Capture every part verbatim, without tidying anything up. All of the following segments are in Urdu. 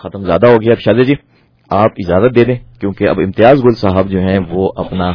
ختم زیادہ ہو گیا. اب شادی جی آپ اجازت دے دیں کیونکہ اب امتیاز گل صاحب جو ہیں وہ اپنا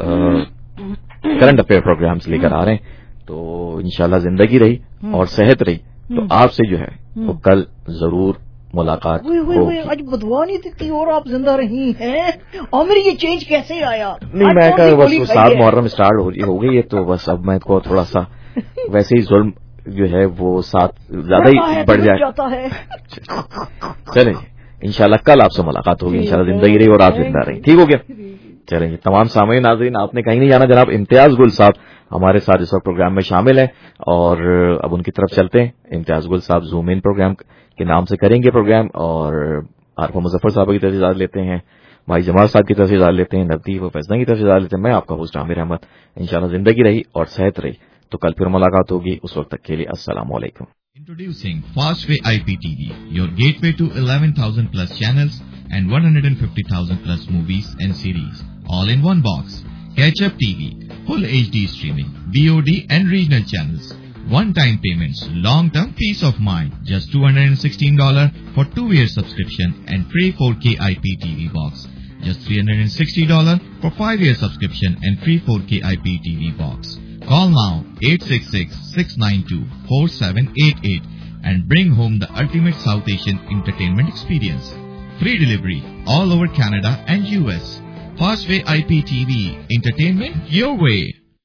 کرنٹ افیئر پروگرامز لے کر آ رہے ہیں. تو انشاءاللہ زندگی رہی اور صحت رہی تو آپ سے جو ہے وہ کل ضرور ملاقات ہوگی. آج بدوا نہیں دکھتی اور آپ زندہ رہی ہیں. عامر یہ چینج کیسے آیا؟ نہیں میں کہا بس وہ سات محرم اسٹارٹ ہو گئی ہے تو بس اب میں کو تھوڑا سا ویسے ہی ظلم جو ہے وہ ساتھ زیادہ ہی بڑھ جائے. چلیں انشاءاللہ کل آپ سے ملاقات ہوگی. انشاءاللہ زندگی رہی اور آپ زندہ رہی. ٹھیک ہو گیا. چلیں جی تمام سامعین ناظرین آپ نے کہیں نہیں جانا. جناب امتیاز گل صاحب ہمارے ساتھ اس وقت پروگرام میں شامل ہیں اور اب ان کی طرف چلتے ہیں. امتیاز گل صاحب زوم ان پروگرام کے نام سے کریں گے پروگرام اور عارفہ مظفر صاحب کی طرف سے اجازت لیتے ہیں, بھائی جمال صاحب کی طرف سے اجازت لیتے ہیں, نبدیف و فیضان کی طرف سے اجازت لیتے ہیں. میں آپ کا ہوسٹ عامر احمد. انشاءاللہ زندگی رہی اور صحت رہی تو کل پھر ملاقات ہوگی. اس وقت تک کے لیے السلام علیکم. Introducing Fastway I P T V, your gateway to eleven thousand plus channels and one hundred fifty thousand plus movies and series, all in one box. Catch Up T V, full H D streaming, V O D and regional channels. One-time payments, long-term peace of mind. Just two hundred sixteen dollars for two-year subscription and free four K I P T V box. Just three hundred sixty dollars for five-year subscription and free four K I P T V box. Call now eight six six, six nine two, four seven eight eight and bring home the ultimate South Asian entertainment experience. Free delivery all over Canada and U S. Fastway I P T V, entertainment your way.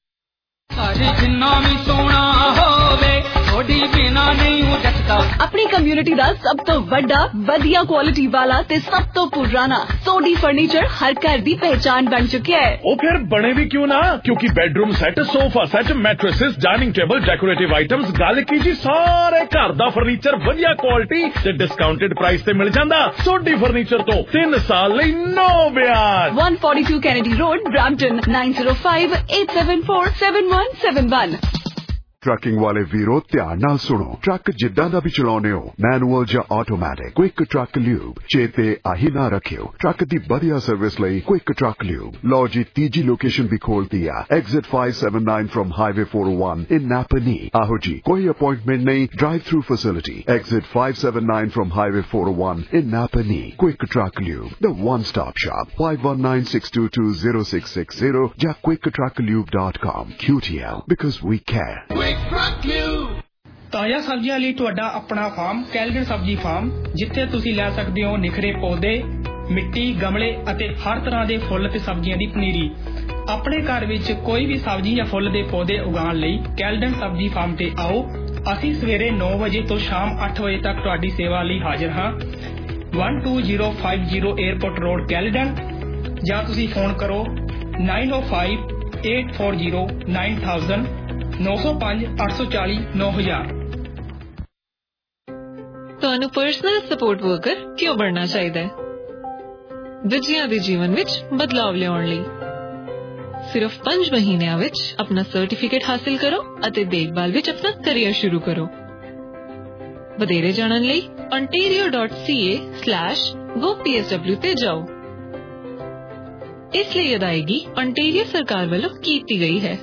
اپنی کمیونٹی دا سب تو بڑا ودیا کوالٹی والا تے سب تو پرانا سوڈی فرنیچر ہر گھر دی پہچان بن چکا ہے. او پھر بنے بھی کیوں نہ, کیونکہ bedroom set, sofa set, mattresses, dining table, decorative items, گل کی جی سارے گھر دا فرنیچر ودیا کوالٹی تے ڈسکاؤنٹڈ پرائس تے مل جاندا. سوڈی فرنیچر تو تین سال لئی نو بیاج. one forty-two Kennedy Road, Brampton, nine zero five, eight seven four, seven one seven one. Trucking ਵਾਲੇ ਵੀਰੋ ਧਿਆਨ ਨਾਲ ਸੁਣੋ. ਟਰੱਕ ਜਿੱਦਾਂ ਦਾ ਵੀ ਚਲਾਉਣੇ ਹੋ, ਮੈਨੂਅਲ ਜਾਂ ਆਟੋਮੈਟਿਕ, ਕੁਇਕ ਟਰੱਕ ਲਿਊਬ ਚੇਤੇ ਆਹੀ ਨਾ ਰੱਖਿਓ. ਟਰੱਕ ਦੀ ਵਧੀਆ ਸਰਵਿਸ ਲਈ ਕੁਇਕ ਟਰੱਕ ਲਿਊਬ. ਲਓ ਜੀ ਤੀਜੀ ਲੋਕੇਸ਼ਨ ਵੀ ਖੋਲਤੀ ਆ, exit five seventy-nine from highway four oh one in Napanee. ਆਹੋ ਜੀ ਕੋਈ ਅਪਾਇੰਟਮੈਂਟ ਨਹੀਂ, drive through facility. Exit five seventy-nine from highway four oh one in Napanee. Quick truck lube, the one stop shop. five one nine, six two two, zero six six zero ਜਾਂ quick truck lube dot com. Q T L because we care. ਤਾਜ਼ਾ ਸਬਜ਼ੀਆਂ ਲਈ ਤੁਹਾਡਾ ਆਪਣਾ ਫਾਰਮ ਕੈਲਡਨ ਸਬਜ਼ੀ ਫਾਰਮ, ਜਿੱਥੇ ਤੁਸੀਂ ਲੈ ਸਕਦੇ ਹੋ ਨਿਖਰੇ ਪੌਦੇ, ਮਿੱਟੀ, ਗਮਲੇ ਅਤੇ ਹਰ ਤਰ੍ਹਾਂ ਦੇ ਫੁੱਲ ਤੇ ਸਬਜ਼ੀਆਂ ਦੀ ਪਨੀਰੀ. ਆਪਣੇ ਘਰ ਵਿੱਚ ਕੋਈ ਵੀ ਸਬਜ਼ੀ ਜਾਂ ਫੁੱਲ ਦੇ ਪੌਦੇ ਉਗਾਉਣ ਲਈ ਕੈਲਡਨ ਸਬਜ਼ੀ ਫਾਰਮ ਤੇ ਆਓ. ਅਸੀਂ ਸਵੇਰੇ ਨੌ ਵਜੇ ਤੋਂ ਸ਼ਾਮ ਅੱਠ ਵਜੇ ਤੱਕ ਤੁਹਾਡੀ ਸੇਵਾ ਲਈ ਹਾਜ਼ਰ ਹਾਂ. one two zero five zero airport road Caledon ਜਾਂ ਤੁਸੀਂ ਫੋਨ ਕਰੋ nine oh five, eight four zero, nine thousand ਨੌ ਸੌ ਪੰਜ, ਅੱਠ ਸੌ ਚਾਲੀ, ਨੌ ਹਜ਼ਾਰ. ਤੁਹਾਨੂੰ ਪਰਸਨਲ ਸਪੋਰਟ ਵਰਕਰ ਕਿਉਂ ਬਣਨਾ ਚਾਹੀਦਾ ਹੈ? ਵਿਜਿਆਂ ਦੇ ਜੀਵਨ ਵਿੱਚ ਬਦਲਾਵ ਲਿਆਉਣ ਲਈ ਸਿਰਫ ਪੰਜ ਮਹੀਨਿਆਂ ਵਿੱਚ ਆਪਣਾ ਸਰਟੀਫਿਕੇਟ ਹਾਸਿਲ ਕਰੋ ਅਤੇ ਦੇਖਭਾਲ ਵਿੱਚ ਆਪਣਾ ਕੈਰੀਅਰ ਸ਼ੁਰੂ ਕਰੋ. ਵਧੇਰੇ ਜਾਣਨ ਲਈ ontario dot c a slash go P S W ਤੇ ਜਾਓ. ਇਸ ਲਈ ਅਦਾਇਗੀ ontario ਸਰਕਾਰ ਵੱਲੋਂ ਕੀਤੀ ਗਈ ਹੈ.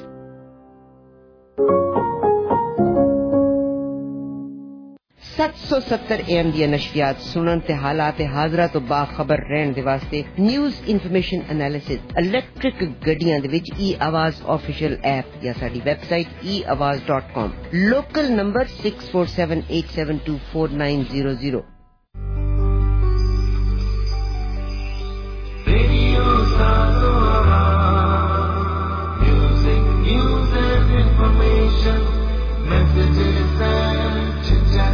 سات سو ستر اے ایم دی نشریات سنن تے حالات حاضرہ تو باخبر رہن دے واسطے نیوز انفارمیشن انالیسس الیکٹرک گڈیاں دے وچ ای آواز آفیشیل ایپ یا ساڈی website E Awaz dot com. Local number six four seven, eight seven two, four nine zero zero. Music, news and information, messages and chit-chat.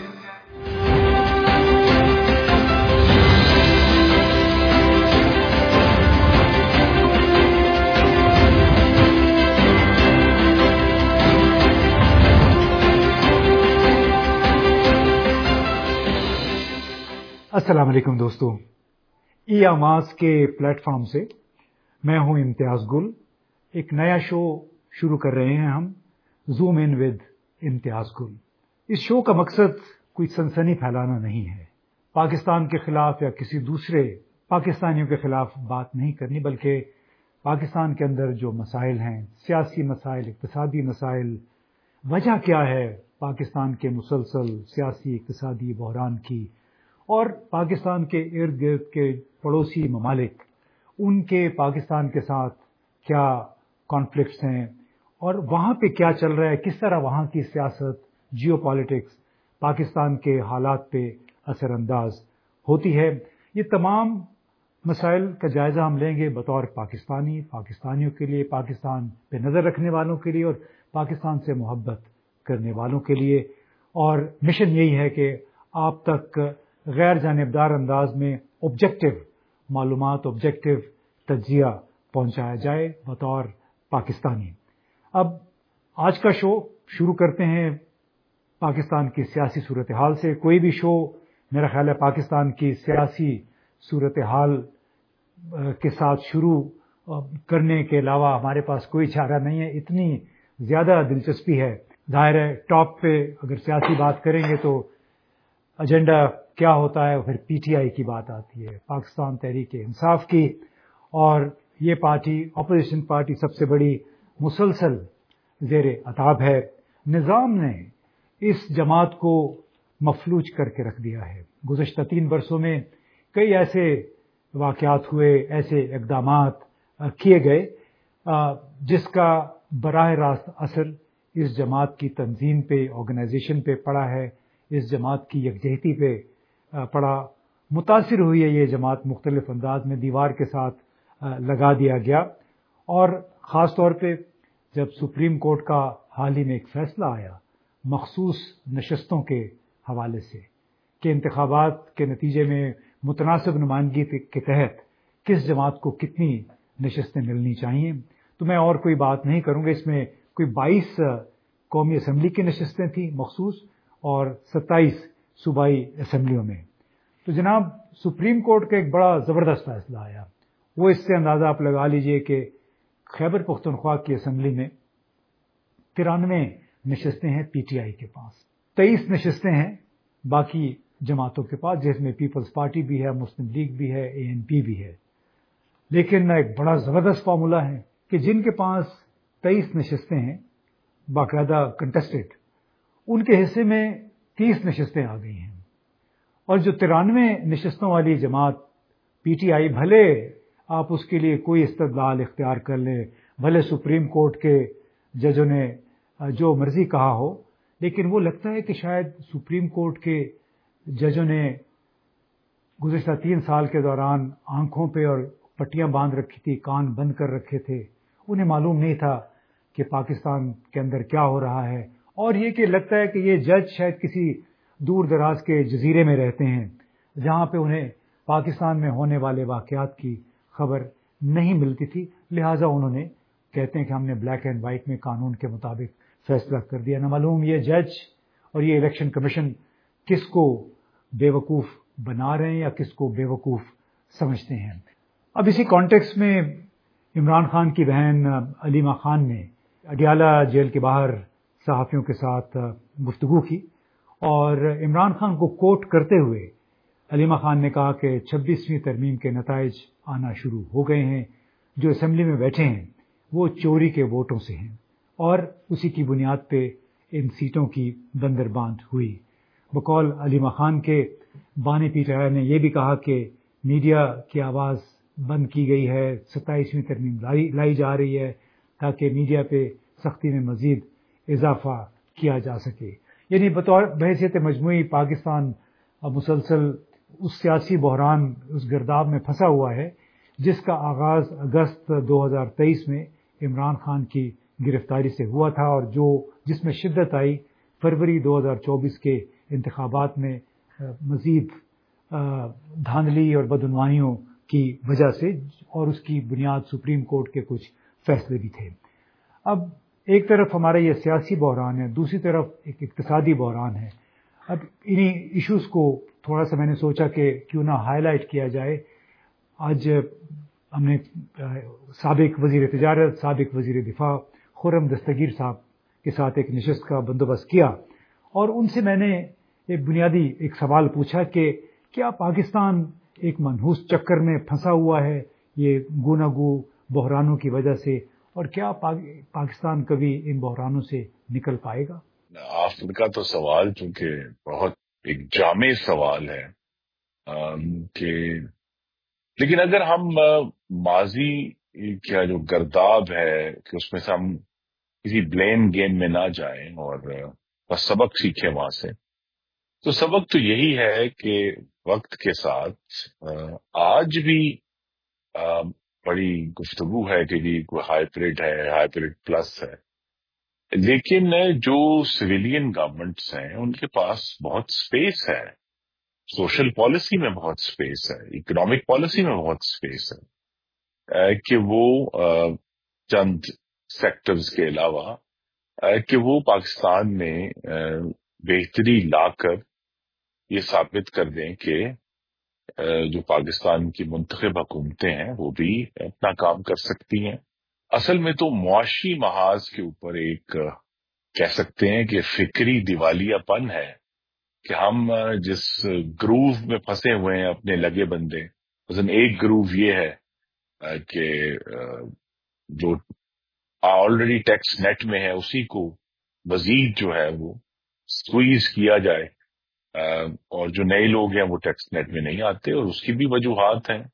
السلام علیکم دوستو، ای آواز کے پلیٹ فارم سے میں ہوں امتیاز گل. ایک نیا شو شروع کر رہے ہیں ہم، زوم ان ود امتیاز گل. اس شو کا مقصد کوئی سنسنی پھیلانا نہیں ہے، پاکستان کے خلاف یا کسی دوسرے پاکستانیوں کے خلاف بات نہیں کرنی، بلکہ پاکستان کے اندر جو مسائل ہیں، سیاسی مسائل، اقتصادی مسائل، وجہ کیا ہے پاکستان کے مسلسل سیاسی اقتصادی بحران کی، اور پاکستان کے ارد گرد کے پڑوسی ممالک، ان کے پاکستان کے ساتھ کیا کانفلکٹس ہیں اور وہاں پہ کیا چل رہا ہے، کس طرح وہاں کی سیاست، جیو پالیٹکس پاکستان کے حالات پہ اثر انداز ہوتی ہے. یہ تمام مسائل کا جائزہ ہم لیں گے بطور پاکستانی، پاکستانیوں کے لیے، پاکستان پہ نظر رکھنے والوں کے لیے اور پاکستان سے محبت کرنے والوں کے لیے. اور مشن یہی ہے کہ آپ تک غیر جانبدار انداز میں آبجیکٹو معلومات، آبجیکٹو تجزیہ پہنچایا جائے بطور پاکستانی. اب آج کا شو شروع کرتے ہیں پاکستان کی سیاسی صورتحال سے. کوئی بھی شو میرا خیال ہے پاکستان کی سیاسی صورتحال کے ساتھ شروع کرنے کے علاوہ ہمارے پاس کوئی چارہ نہیں ہے. اتنی زیادہ دلچسپی ہے. ظاہر ہے ٹاپ پہ اگر سیاسی بات کریں گے تو ایجنڈا کیا ہوتا ہے، پھر پی ٹی آئی کی بات آتی ہے، پاکستان تحریک انصاف کی. اور یہ پارٹی اپوزیشن پارٹی سب سے بڑی مسلسل زیر عتاب ہے. نظام نے اس جماعت کو مفلوج کر کے رکھ دیا ہے. گزشتہ تین برسوں میں کئی ایسے واقعات ہوئے، ایسے اقدامات کیے گئے جس کا براہ راست اثر اس جماعت کی تنظیم پہ، آرگنائزیشن پہ پڑا ہے، اس جماعت کی یکجہتی پہ پڑا. متاثر ہوئی ہے یہ جماعت، مختلف انداز میں دیوار کے ساتھ لگا دیا گیا. اور خاص طور پہ جب سپریم کورٹ کا حال ہی میں ایک فیصلہ آیا مخصوص نشستوں کے حوالے سے کہ انتخابات کے نتیجے میں متناسب نمائندگی کے تحت کس جماعت کو کتنی نشستیں ملنی چاہیے، تو میں اور کوئی بات نہیں کروں گا. اس میں کوئی بائیس قومی اسمبلی کی نشستیں تھیں مخصوص اور ستائیس صوبائی اسمبلیوں میں. تو جناب سپریم کورٹ کا ایک بڑا زبردست فیصلہ آیا. وہ اس سے اندازہ آپ لگا لیجئے کہ خیبر پختونخوا کی اسمبلی میں ترانوے نشستیں ہیں پی ٹی آئی کے پاس، تیئیس نشستیں ہیں باقی جماعتوں کے پاس، جس میں پیپلز پارٹی بھی ہے، مسلم لیگ بھی ہے، اے این پی بھی ہے. لیکن ایک بڑا زبردست فارمولہ ہے کہ جن کے پاس تیئیس نشستیں ہیں باقاعدہ کنٹسٹڈ، ان کے حصے میں تیس نشستیں آ گئی ہیں. اور جو ترانوے نشستوں والی جماعت پی ٹی آئی، بھلے آپ اس کے لیے کوئی استدلال اختیار کر لیں، بھلے سپریم کورٹ کے ججوں نے جو مرضی کہا ہو، لیکن وہ لگتا ہے کہ شاید سپریم کورٹ کے ججوں نے گزشتہ تین سال کے دوران آنکھوں پہ اور پٹیاں باندھ رکھی تھی، کان بند کر رکھے تھے. انہیں معلوم نہیں تھا کہ پاکستان کے اندر کیا ہو رہا ہے. اور یہ کہ لگتا ہے کہ یہ جج شاید کسی دور دراز کے جزیرے میں رہتے ہیں جہاں پہ انہیں پاکستان میں ہونے والے واقعات کی خبر نہیں ملتی تھی. لہٰذا انہوں نے کہتے ہیں کہ ہم نے بلیک اینڈ وائٹ میں قانون کے مطابق فیصلہ کر دیا. نہ معلوم یہ جج اور یہ الیکشن کمیشن کس کو بے وقوف بنا رہے ہیں یا کس کو بے وقوف سمجھتے ہیں. اب اسی کانٹیکس میں عمران خان کی بہن علیمہ خان نے اڈیالہ جیل کے باہر صحافیوں کے ساتھ گفتگو کی اور عمران خان کو کوٹ کرتے ہوئے علیمہ خان نے کہا کہ چھبیسویں ترمیم کے نتائج آنا شروع ہو گئے ہیں، جو اسمبلی میں بیٹھے ہیں وہ چوری کے ووٹوں سے ہیں اور اسی کی بنیاد پہ ان سیٹوں کی بندرباند ہوئی. بقول علیمہ خان کے بانی پی ٹی آئی نے یہ بھی کہا کہ میڈیا کی آواز بند کی گئی ہے، ستائیسویں ترمیم لائی جا رہی ہے تاکہ میڈیا پہ سختی میں مزید اضافہ کیا جا سکے. یعنی بطور بحیثیت مجموعی پاکستان مسلسل اس سیاسی بحران، اس گرداب میں پھنسا ہوا ہے جس کا آغاز اگست دو ہزار تیئیس میں عمران خان کی گرفتاری سے ہوا تھا اور جو جس میں شدت آئی فروری دو ہزار چوبیس کے انتخابات میں مزید دھاندلی اور بدعنوانیوں کی وجہ سے، اور اس کی بنیاد سپریم کورٹ کے کچھ فیصلے بھی تھے. اب ایک طرف ہمارا یہ سیاسی بحران ہے، دوسری طرف ایک اقتصادی بحران ہے. اب انہی ایشوز کو تھوڑا سا میں نے سوچا کہ کیوں نہ ہائی لائٹ کیا جائے. آج ہم نے سابق وزیر تجارت، سابق وزیر دفاع خرم دستگیر صاحب کے ساتھ ایک نشست کا بندوبست کیا اور ان سے میں نے ایک بنیادی ایک سوال پوچھا کہ کیا پاکستان ایک منحوس چکر میں پھنسا ہوا ہے یہ گوناگو بحرانوں کی وجہ سے، اور کیا پاکستان کبھی ان بحرانوں سے نکل پائے گا؟ آپ کا تو سوال چونکہ بہت ایک جامع سوال ہے کہ لیکن اگر ہم ماضی کا جو گرداب ہے کہ اس میں سے ہم کسی بلیم گیم میں نہ جائیں اور بس سبق سیکھیں وہاں سے، تو سبق تو یہی ہے کہ وقت کے ساتھ آج بھی بڑی گفتگو ہے کہ جی کوئی ہائیبرڈ ہے، ہائیبرڈ پلس ہے، لیکن جو سویلین گورنمنٹس ہیں ان کے پاس بہت سپیس ہے، سوشل پالیسی میں بہت سپیس ہے، اکنامک پالیسی میں بہت سپیس ہے کہ وہ چند سیکٹرز کے علاوہ کہ وہ پاکستان میں بہتری لا کر یہ ثابت کر دیں کہ جو پاکستان کی منتخب حکومتیں ہیں وہ بھی اپنا کام کر سکتی ہیں۔ اصل میں تو معاشی محاذ کے اوپر ایک کہہ سکتے ہیں کہ فکری دیوالیہ پن ہے کہ ہم جس گروو میں پھنسے ہوئے ہیں اپنے لگے بندے، مثلا ایک گروو یہ ہے کہ جو آلریڈی ٹیکس نیٹ میں ہے اسی کو مزید جو ہے وہ سکویز کیا جائے، اور جو نئے لوگ ہیں وہ ٹیکس نیٹ میں نہیں آتے، اور اس کی بھی وجوہات ہیں،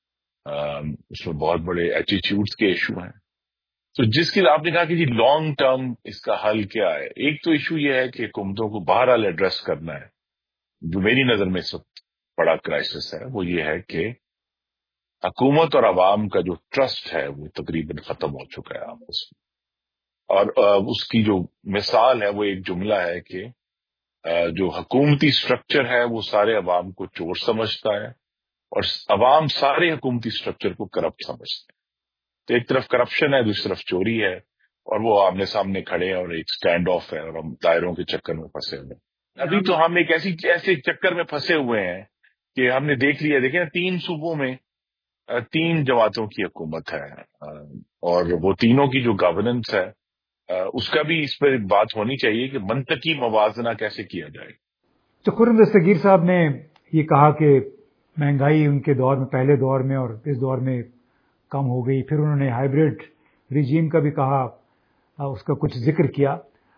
اس میں بہت بڑے ایٹیٹیوڈز کے ایشو ہیں۔ تو جس کی آپ نے کہا کہ جی لانگ ٹرم اس کا حل کیا ہے، ایک تو ایشو یہ ہے کہ حکومتوں کو بہرحال ایڈریس کرنا ہے، جو میری نظر میں اس وقت بڑا کرائسس ہے، وہ یہ ہے کہ حکومت اور عوام کا جو ٹرسٹ ہے وہ تقریباً ختم ہو چکا ہے آپس میں، اور اس کی جو مثال ہے وہ ایک جملہ ہے کہ جو حکومتی سٹرکچر ہے وہ سارے عوام کو چور سمجھتا ہے اور عوام سارے حکومتی سٹرکچر کو کرپٹ سمجھتے ہیں۔ تو ایک طرف کرپشن ہے، دوسری طرف چوری ہے، اور وہ آمنے سامنے کھڑے ہیں اور ایک سٹینڈ آف ہے، اور ہم دائروں کے چکر میں پھنسے ہوئے ہیں۔ ابھی تو ہم ایک ایسی ایسے چکر میں پھنسے ہوئے ہیں کہ ہم نے دیکھ لیا، دیکھیں تین صوبوں میں تین جماعتوں کی حکومت ہے، اور وہ تینوں کی جو گورننس ہے اس کا بھی اس پر بات ہونی چاہیے کہ منطقی موازنہ کیسے کیا جائے۔ تو خرم دستگیر صاحب نے یہ کہا کہ مہنگائی ان کے دور میں، پہلے دور میں اور اس دور میں کم ہو گئی، پھر انہوں نے ہائیبرڈ ریجیم کا بھی کہا، اس کا کچھ ذکر کیا،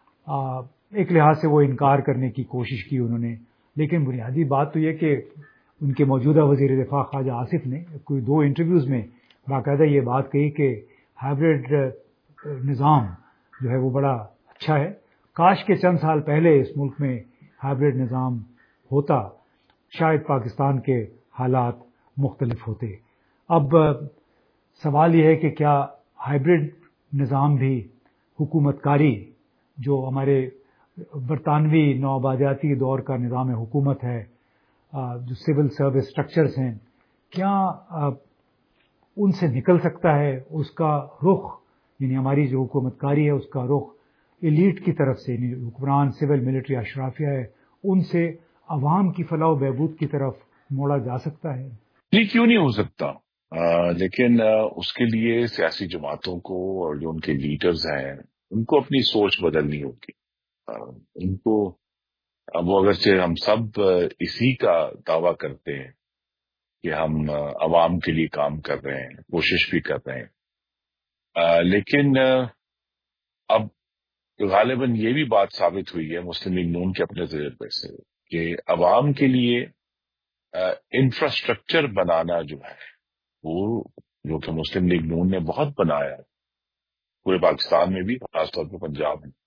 ایک لحاظ سے وہ انکار کرنے کی کوشش کی انہوں نے، لیکن بنیادی بات تو یہ کہ ان کے موجودہ وزیر دفاع خواجہ آصف نے کوئی دو انٹرویوز میں باقاعدہ یہ بات کہی کہ ہائیبرڈ نظام جو ہے وہ بڑا اچھا ہے، کاش کے چند سال پہلے اس ملک میں ہائیبرڈ نظام ہوتا، شاید پاکستان کے حالات مختلف ہوتے۔ اب سوال یہ ہے کہ کیا ہائیبرڈ نظام بھی حکومت کاری جو ہمارے برطانوی نوآبادیاتی دور کا نظام حکومت ہے، جو سول سروس سٹرکچرز ہیں، کیا ان سے نکل سکتا ہے؟ اس کا رخ، یعنی ہماری جو حکومت کاری ہے اس کا رخ ایلیٹ کی طرف سے، یعنی حکمران سول ملٹری اشرافیہ ہے، ان سے عوام کی فلاح و بہبود کی طرف موڑا جا سکتا ہے؟ یہ کیوں نہیں ہو سکتا؟ آ, لیکن آ, اس کے لیے سیاسی جماعتوں کو اور جو ان کے لیڈرز ہیں ان کو اپنی سوچ بدلنی ہوگی۔ آ, ان کو وہ اگرچہ ہم سب اسی کا دعویٰ کرتے ہیں کہ ہم عوام کے لیے کام کر رہے ہیں، کوشش بھی کر رہے ہیں، آ, لیکن آ, اب غالباً یہ بھی بات ثابت ہوئی ہے مسلم لیگ نون کے اپنے تجربے سے کہ عوام کے لیے انفراسٹرکچر بنانا جو ہے وہ جو کہ مسلم لیگ نون نے بہت بنایا ہے پورے پاکستان میں بھی، خاص طور پہ پنجاب میں،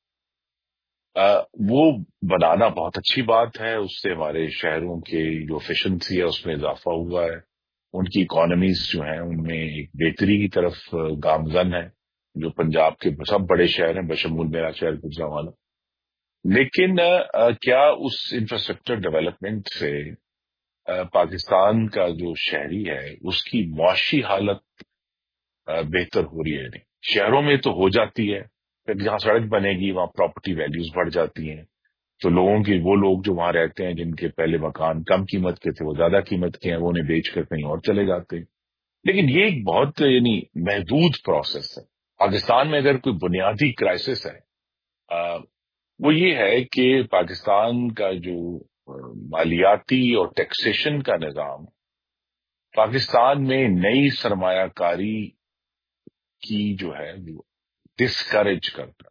وہ بنانا بہت اچھی بات ہے۔ اس سے ہمارے شہروں کی جو ایفیشنسی ہے اس میں اضافہ ہوا ہے، ان کی اکانومیز جو ہیں ان میں ایک بہتری کی طرف گامزن ہے، جو پنجاب کے سب بڑے شہر ہیں بشمول میرا شہر گجرانوالہ۔ لیکن کیا اس انفراسٹرکچر ڈیولپمنٹ سے پاکستان کا جو شہری ہے اس کی معاشی حالت بہتر ہو رہی ہے؟ نہیں، شہروں میں تو ہو جاتی ہے، پھر جہاں سڑک بنے گی وہاں پراپرٹی ویلیوز بڑھ جاتی ہیں، تو لوگوں کی وہ لوگ جو وہاں رہتے ہیں جن کے پہلے مکان کم قیمت کے تھے وہ زیادہ قیمت کے ہیں، وہ انہیں بیچ کر کہیں اور چلے جاتے ہیں۔ لیکن یہ ایک بہت یعنی محدود پروسیس ہے۔ پاکستان میں اگر کوئی بنیادی کرائسس ہے آ, وہ یہ ہے کہ پاکستان کا جو مالیاتی اور ٹیکسیشن کا نظام پاکستان میں نئی سرمایہ کاری کی جو ہے وہ ڈسکریج کرتا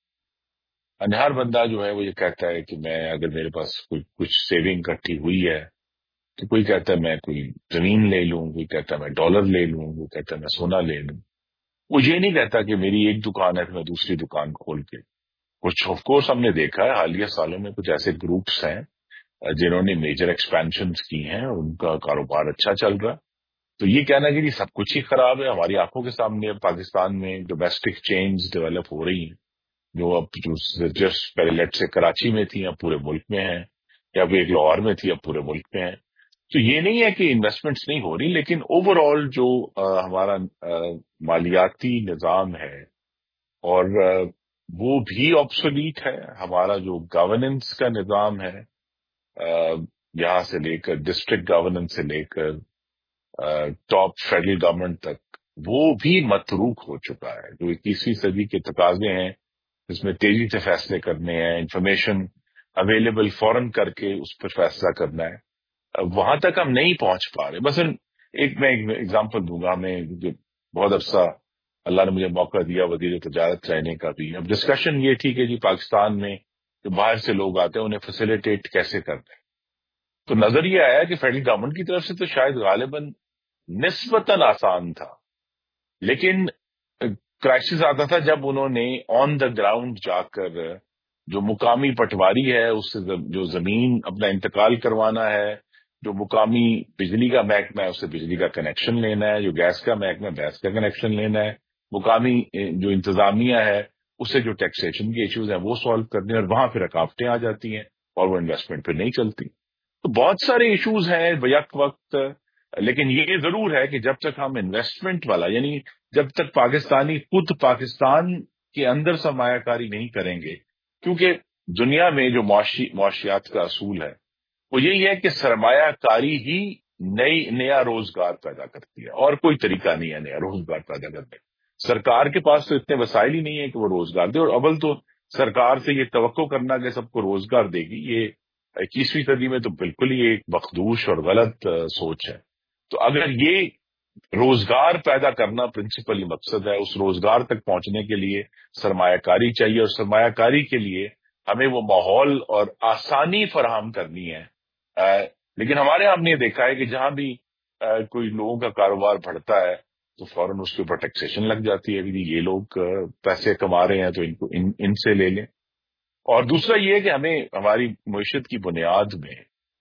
ہے۔ ہر بندہ جو ہے وہ یہ کہتا ہے کہ میں اگر میرے پاس کوئی کچھ سیونگ اکٹھی ہوئی ہے تو کوئی کہتا ہے میں کوئی زمین لے لوں، کوئی کہتا ہے میں ڈالر لے لوں، کوئی کہتا ہے میں سونا لے لوں. وہ یہ نہیں کہتا کہ میری ایک دکان ہے تو میں دوسری دکان کھول کے. کچھ آف کورس ہم نے دیکھا ہے حالیہ سالوں میں کچھ ایسے گروپس ہیں جنہوں نے میجر ایکسپینشنز کی ہیں، ان کا کاروبار اچھا چل رہا. تو یہ کہنا کہ سب کچھ ہی خراب ہے، ہماری آنکھوں کے سامنے پاکستان میں ڈومیسٹک چینز ڈیولپ ہو رہی ہیں جو اب جو جسٹ پہلے لیٹ سے کراچی میں تھی اب پورے ملک میں ہیں، یا وہ ایک لاہور میں تھی اب پورے ملک میں ہیں. تو یہ نہیں ہے کہ انویسٹمنٹس نہیں ہو رہی، لیکن اوور آل جو ہمارا مالیاتی نظام ہے اور وہ بھی آبسولیٹ ہے. ہمارا جو گورننس کا نظام ہے یہاں سے لے کر ڈسٹرکٹ گورننس سے لے کر ٹاپ فیڈرل گورنمنٹ تک وہ بھی متروک ہو چکا ہے. جو اکیسویں صدی کے تقاضے ہیں جس میں تیزی سے فیصلے کرنے ہیں، انفارمیشن اویلیبل فوراً کر کے اس پر فیصلہ کرنا ہے، وہاں تک ہم نہیں پہنچ پا رہے. مثلا ایک میں ایگزامپل دوں گا، میں بہت عرصہ اللہ نے مجھے موقع دیا وزیر تجارت رہنے کا بھی. اب ڈسکشن یہ تھی کہ جی پاکستان میں جو باہر سے لوگ آتے ہیں انہیں فیسیلیٹیٹ کیسے کرتے ہیں. تو نظر یہ آیا کہ فیڈرل گورنمنٹ کی طرف سے تو شاید غالباً نسبتاً آسان تھا، لیکن کرائسس آتا تھا جب انہوں نے آن دا گراؤنڈ جا کر جو مقامی پٹواری ہے اس سے جو زمین اپنا انتقال کروانا ہے، جو مقامی بجلی کا محکمہ ہے اس سے بجلی کا کنیکشن لینا ہے، جو گیس کا محکمہ ہے گیس کا کنیکشن لینا ہے، مقامی جو انتظامیہ ہے اس سے جو ٹیکسیشن کے ایشوز ہیں وہ سالو کرنے ہیں، اور وہاں پھر رکاوٹیں آ جاتی ہیں اور وہ انویسٹمنٹ پہ نہیں چلتی. تو بہت سارے ایشوز ہیں بیک وقت، لیکن یہ ضرور ہے کہ جب تک ہم انویسٹمنٹ والا، یعنی جب تک پاکستانی خود پاکستان کے اندر سرمایہ کاری نہیں کریں گے، کیونکہ دنیا میں جو معاشی معاشیات کا اصول ہے وہ یہی ہے کہ سرمایہ کاری ہی نئی نیا روزگار پیدا کرتی ہے، اور کوئی طریقہ نہیں ہے نیا روزگار پیدا کرنے. سرکار کے پاس تو اتنے وسائل ہی نہیں ہے کہ وہ روزگار دے، اور اول تو سرکار سے یہ توقع کرنا کہ سب کو روزگار دے گی، یہ اکیسویں صدی میں تو بالکل ہی ایک مخدوش اور غلط سوچ ہے. تو اگر یہ روزگار پیدا کرنا پرنسپلی مقصد ہے، اس روزگار تک پہنچنے کے لیے سرمایہ کاری چاہیے، اور سرمایہ کاری کے لیے ہمیں وہ ماحول اور آسانی فراہم کرنی ہے. لیکن ہمارے ہم نے دیکھا ہے کہ جہاں بھی کوئی لوگوں کا کاروبار بڑھتا ہے تو فوراً اس کے اوپر ٹیکسیشن لگ جاتی ہے کہ یہ لوگ پیسے کما رہے ہیں تو ان کو ان, ان سے لے لیں. اور دوسرا یہ ہے کہ ہمیں ہماری معیشت کی بنیاد میں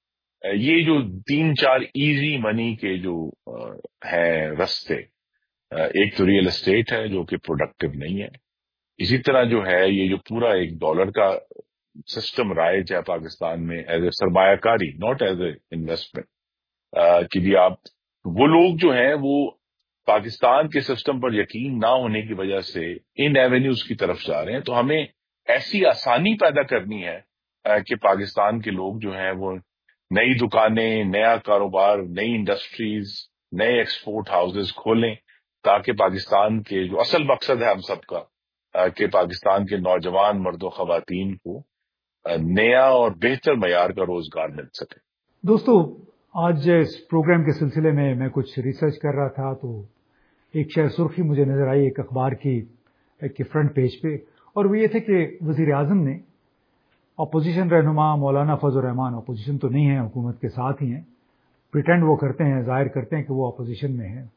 یہ جو تین چار ایزی منی کے جو ہیں رستے، ایک تو ریئل اسٹیٹ ہے جو کہ پروڈکٹیو نہیں ہے، اسی طرح جو ہے یہ جو پورا ایک ڈالر کا سسٹم رائج ہے پاکستان میں ایز اے سرمایہ کاری، ناٹ ایز اے انویسٹمنٹ، کہ بھی آپ وہ لوگ جو ہیں وہ پاکستان کے سسٹم پر یقین نہ ہونے کی وجہ سے ان ایونیوز کی طرف جا رہے ہیں. تو ہمیں ایسی آسانی پیدا کرنی ہے کہ پاکستان کے لوگ جو ہیں وہ نئی دکانیں، نیا کاروبار، نئی انڈسٹریز، نئے ایکسپورٹ ہاؤسز کھولیں، تاکہ پاکستان کے جو اصل مقصد ہے ہم سب کا کہ پاکستان کے نوجوان مرد و خواتین کو نیا اور بہتر معیار کا روزگار مل سکے. دوستو، آج اس پروگرام کے سلسلے میں میں کچھ ریسرچ کر رہا تھا تو ایک شعر سرخی مجھے نظر آئی ایک اخبار کی کے فرنٹ پیج پہ، اور وہ یہ تھے کہ وزیر اعظم نے اپوزیشن رہنما مولانا فضل الرحمان، اپوزیشن تو نہیں ہے، حکومت کے ساتھ ہی ہیں، پریٹینڈ وہ کرتے ہیں، ظاہر کرتے ہیں کہ وہ اپوزیشن میں ہیں،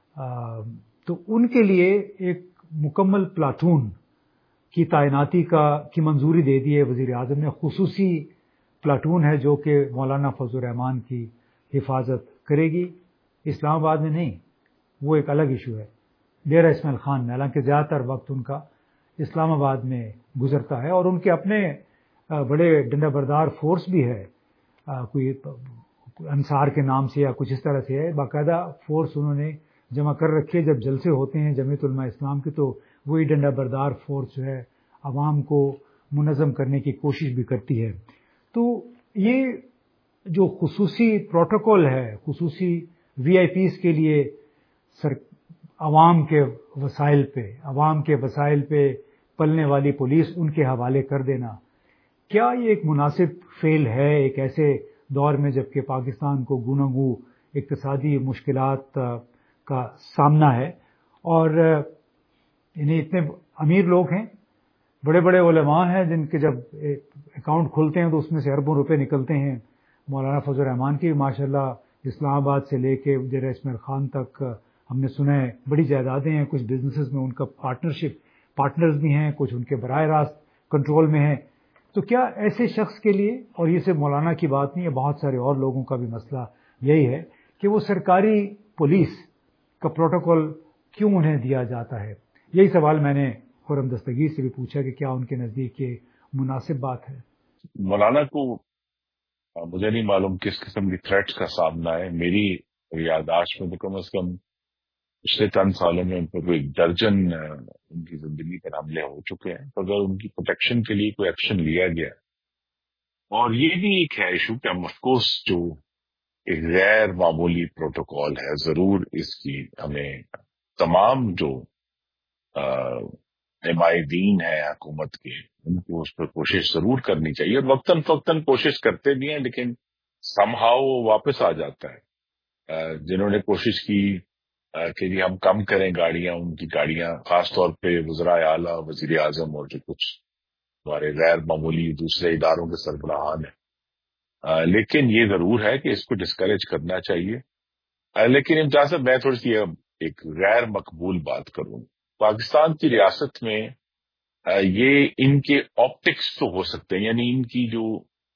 تو ان کے لیے ایک مکمل پلاٹون کی تعیناتی کا کی منظوری دے دی ہے وزیر اعظم نے. خصوصی پلاٹون ہے جو کہ مولانا فضل الرحمان کی حفاظت کرے گی. اسلام آباد میں نہیں، وہ ایک الگ ایشو ہے، ڈیرہ اسماعیل خان میں، حالانکہ زیادہ تر وقت ان کا اسلام آباد میں گزرتا ہے، اور ان کے اپنے بڑے ڈنڈا بردار فورس بھی ہے، کوئی انصار کے نام سے یا کچھ اس طرح سے ہے، باقاعدہ فورس انہوں نے جمع کر رکھے. جب جلسے ہوتے ہیں جمعیت علماء اسلام کے تو وہی ڈنڈا بردار فورس جو ہے عوام کو منظم کرنے کی کوشش بھی کرتی ہے. تو یہ جو خصوصی پروٹوکول ہے، خصوصی وی آئی پیز کے لیے سر عوام کے وسائل پہ عوام کے وسائل پہ پلنے والی پولیس ان کے حوالے کر دینا، کیا یہ ایک مناسب فعل ہے ایک ایسے دور میں جبکہ پاکستان کو گو نہ گو اقتصادی مشکلات کا سامنا ہے، اور یعنی اتنے امیر لوگ ہیں، بڑے بڑے علماء ہیں جن کے جب اکاؤنٹ کھلتے ہیں تو اس میں سے اربوں روپے نکلتے ہیں، مولانا فضل الرحمان کی ماشاءاللہ اسلام آباد سے لے کے ڈیرہ اسماعیل خان تک ہم نے سنا ہے بڑی جائیدادیں ہیں، کچھ بزنسز میں ان کا پارٹنرشپ پارٹنرز بھی ہیں، کچھ ان کے براہ راست کنٹرول میں ہیں. تو کیا ایسے شخص کے لیے، اور یہ صرف مولانا کی بات نہیں ہے، بہت سارے اور لوگوں کا بھی مسئلہ یہی ہے کہ وہ سرکاری پولیس کا پروٹوکول کیوں انہیں دیا جاتا ہے؟ یہی سوال میں نے خرم دستگیر سے بھی پوچھا کہ کیا ان کے نزدیک یہ مناسب بات ہے. مولانا کو مجھے نہیں معلوم کس قسم کی تھریٹس کا سامنا ہے. میری یادداشت میں تو کم از کم پچھلے چند سالوں میں ان پر کوئی درجن ان کی زندگی پر حملے ہو چکے ہیں. تو اگر ان کی پروٹیکشن کے لیے کوئی ایکشن لیا گیا، اور یہ بھی ایک ہے ایشو کہ آف کورس جو ایک غیر معمولی پروٹوکول ہے، ضرور اس کی ہمیں تمام جو حمایتین ہیں حکومت کے ان کو اس پر کوشش ضرور کرنی چاہیے، اور وقتاً فوقتاً کوشش کرتے بھی ہیں، لیکن سم ہاؤ وہ واپس آ جاتا ہے. جنہوں نے کوشش کی کہ جی ہم کم کریں گاڑیاں، ان کی گاڑیاں خاص طور پہ وزرائے اعلیٰ، وزیر اعظم اور جو کچھ ہمارے غیر معمولی دوسرے اداروں کے سربراہان ہیں، لیکن یہ ضرور ہے کہ اس کو ڈسکریج کرنا چاہیے. لیکن امتیاز صاحب میں تھوڑی سی ایک غیر مقبول بات کروں. پاکستان کی ریاست میں یہ ان کے آپٹکس تو ہو سکتے ہیں، یعنی ان کی جو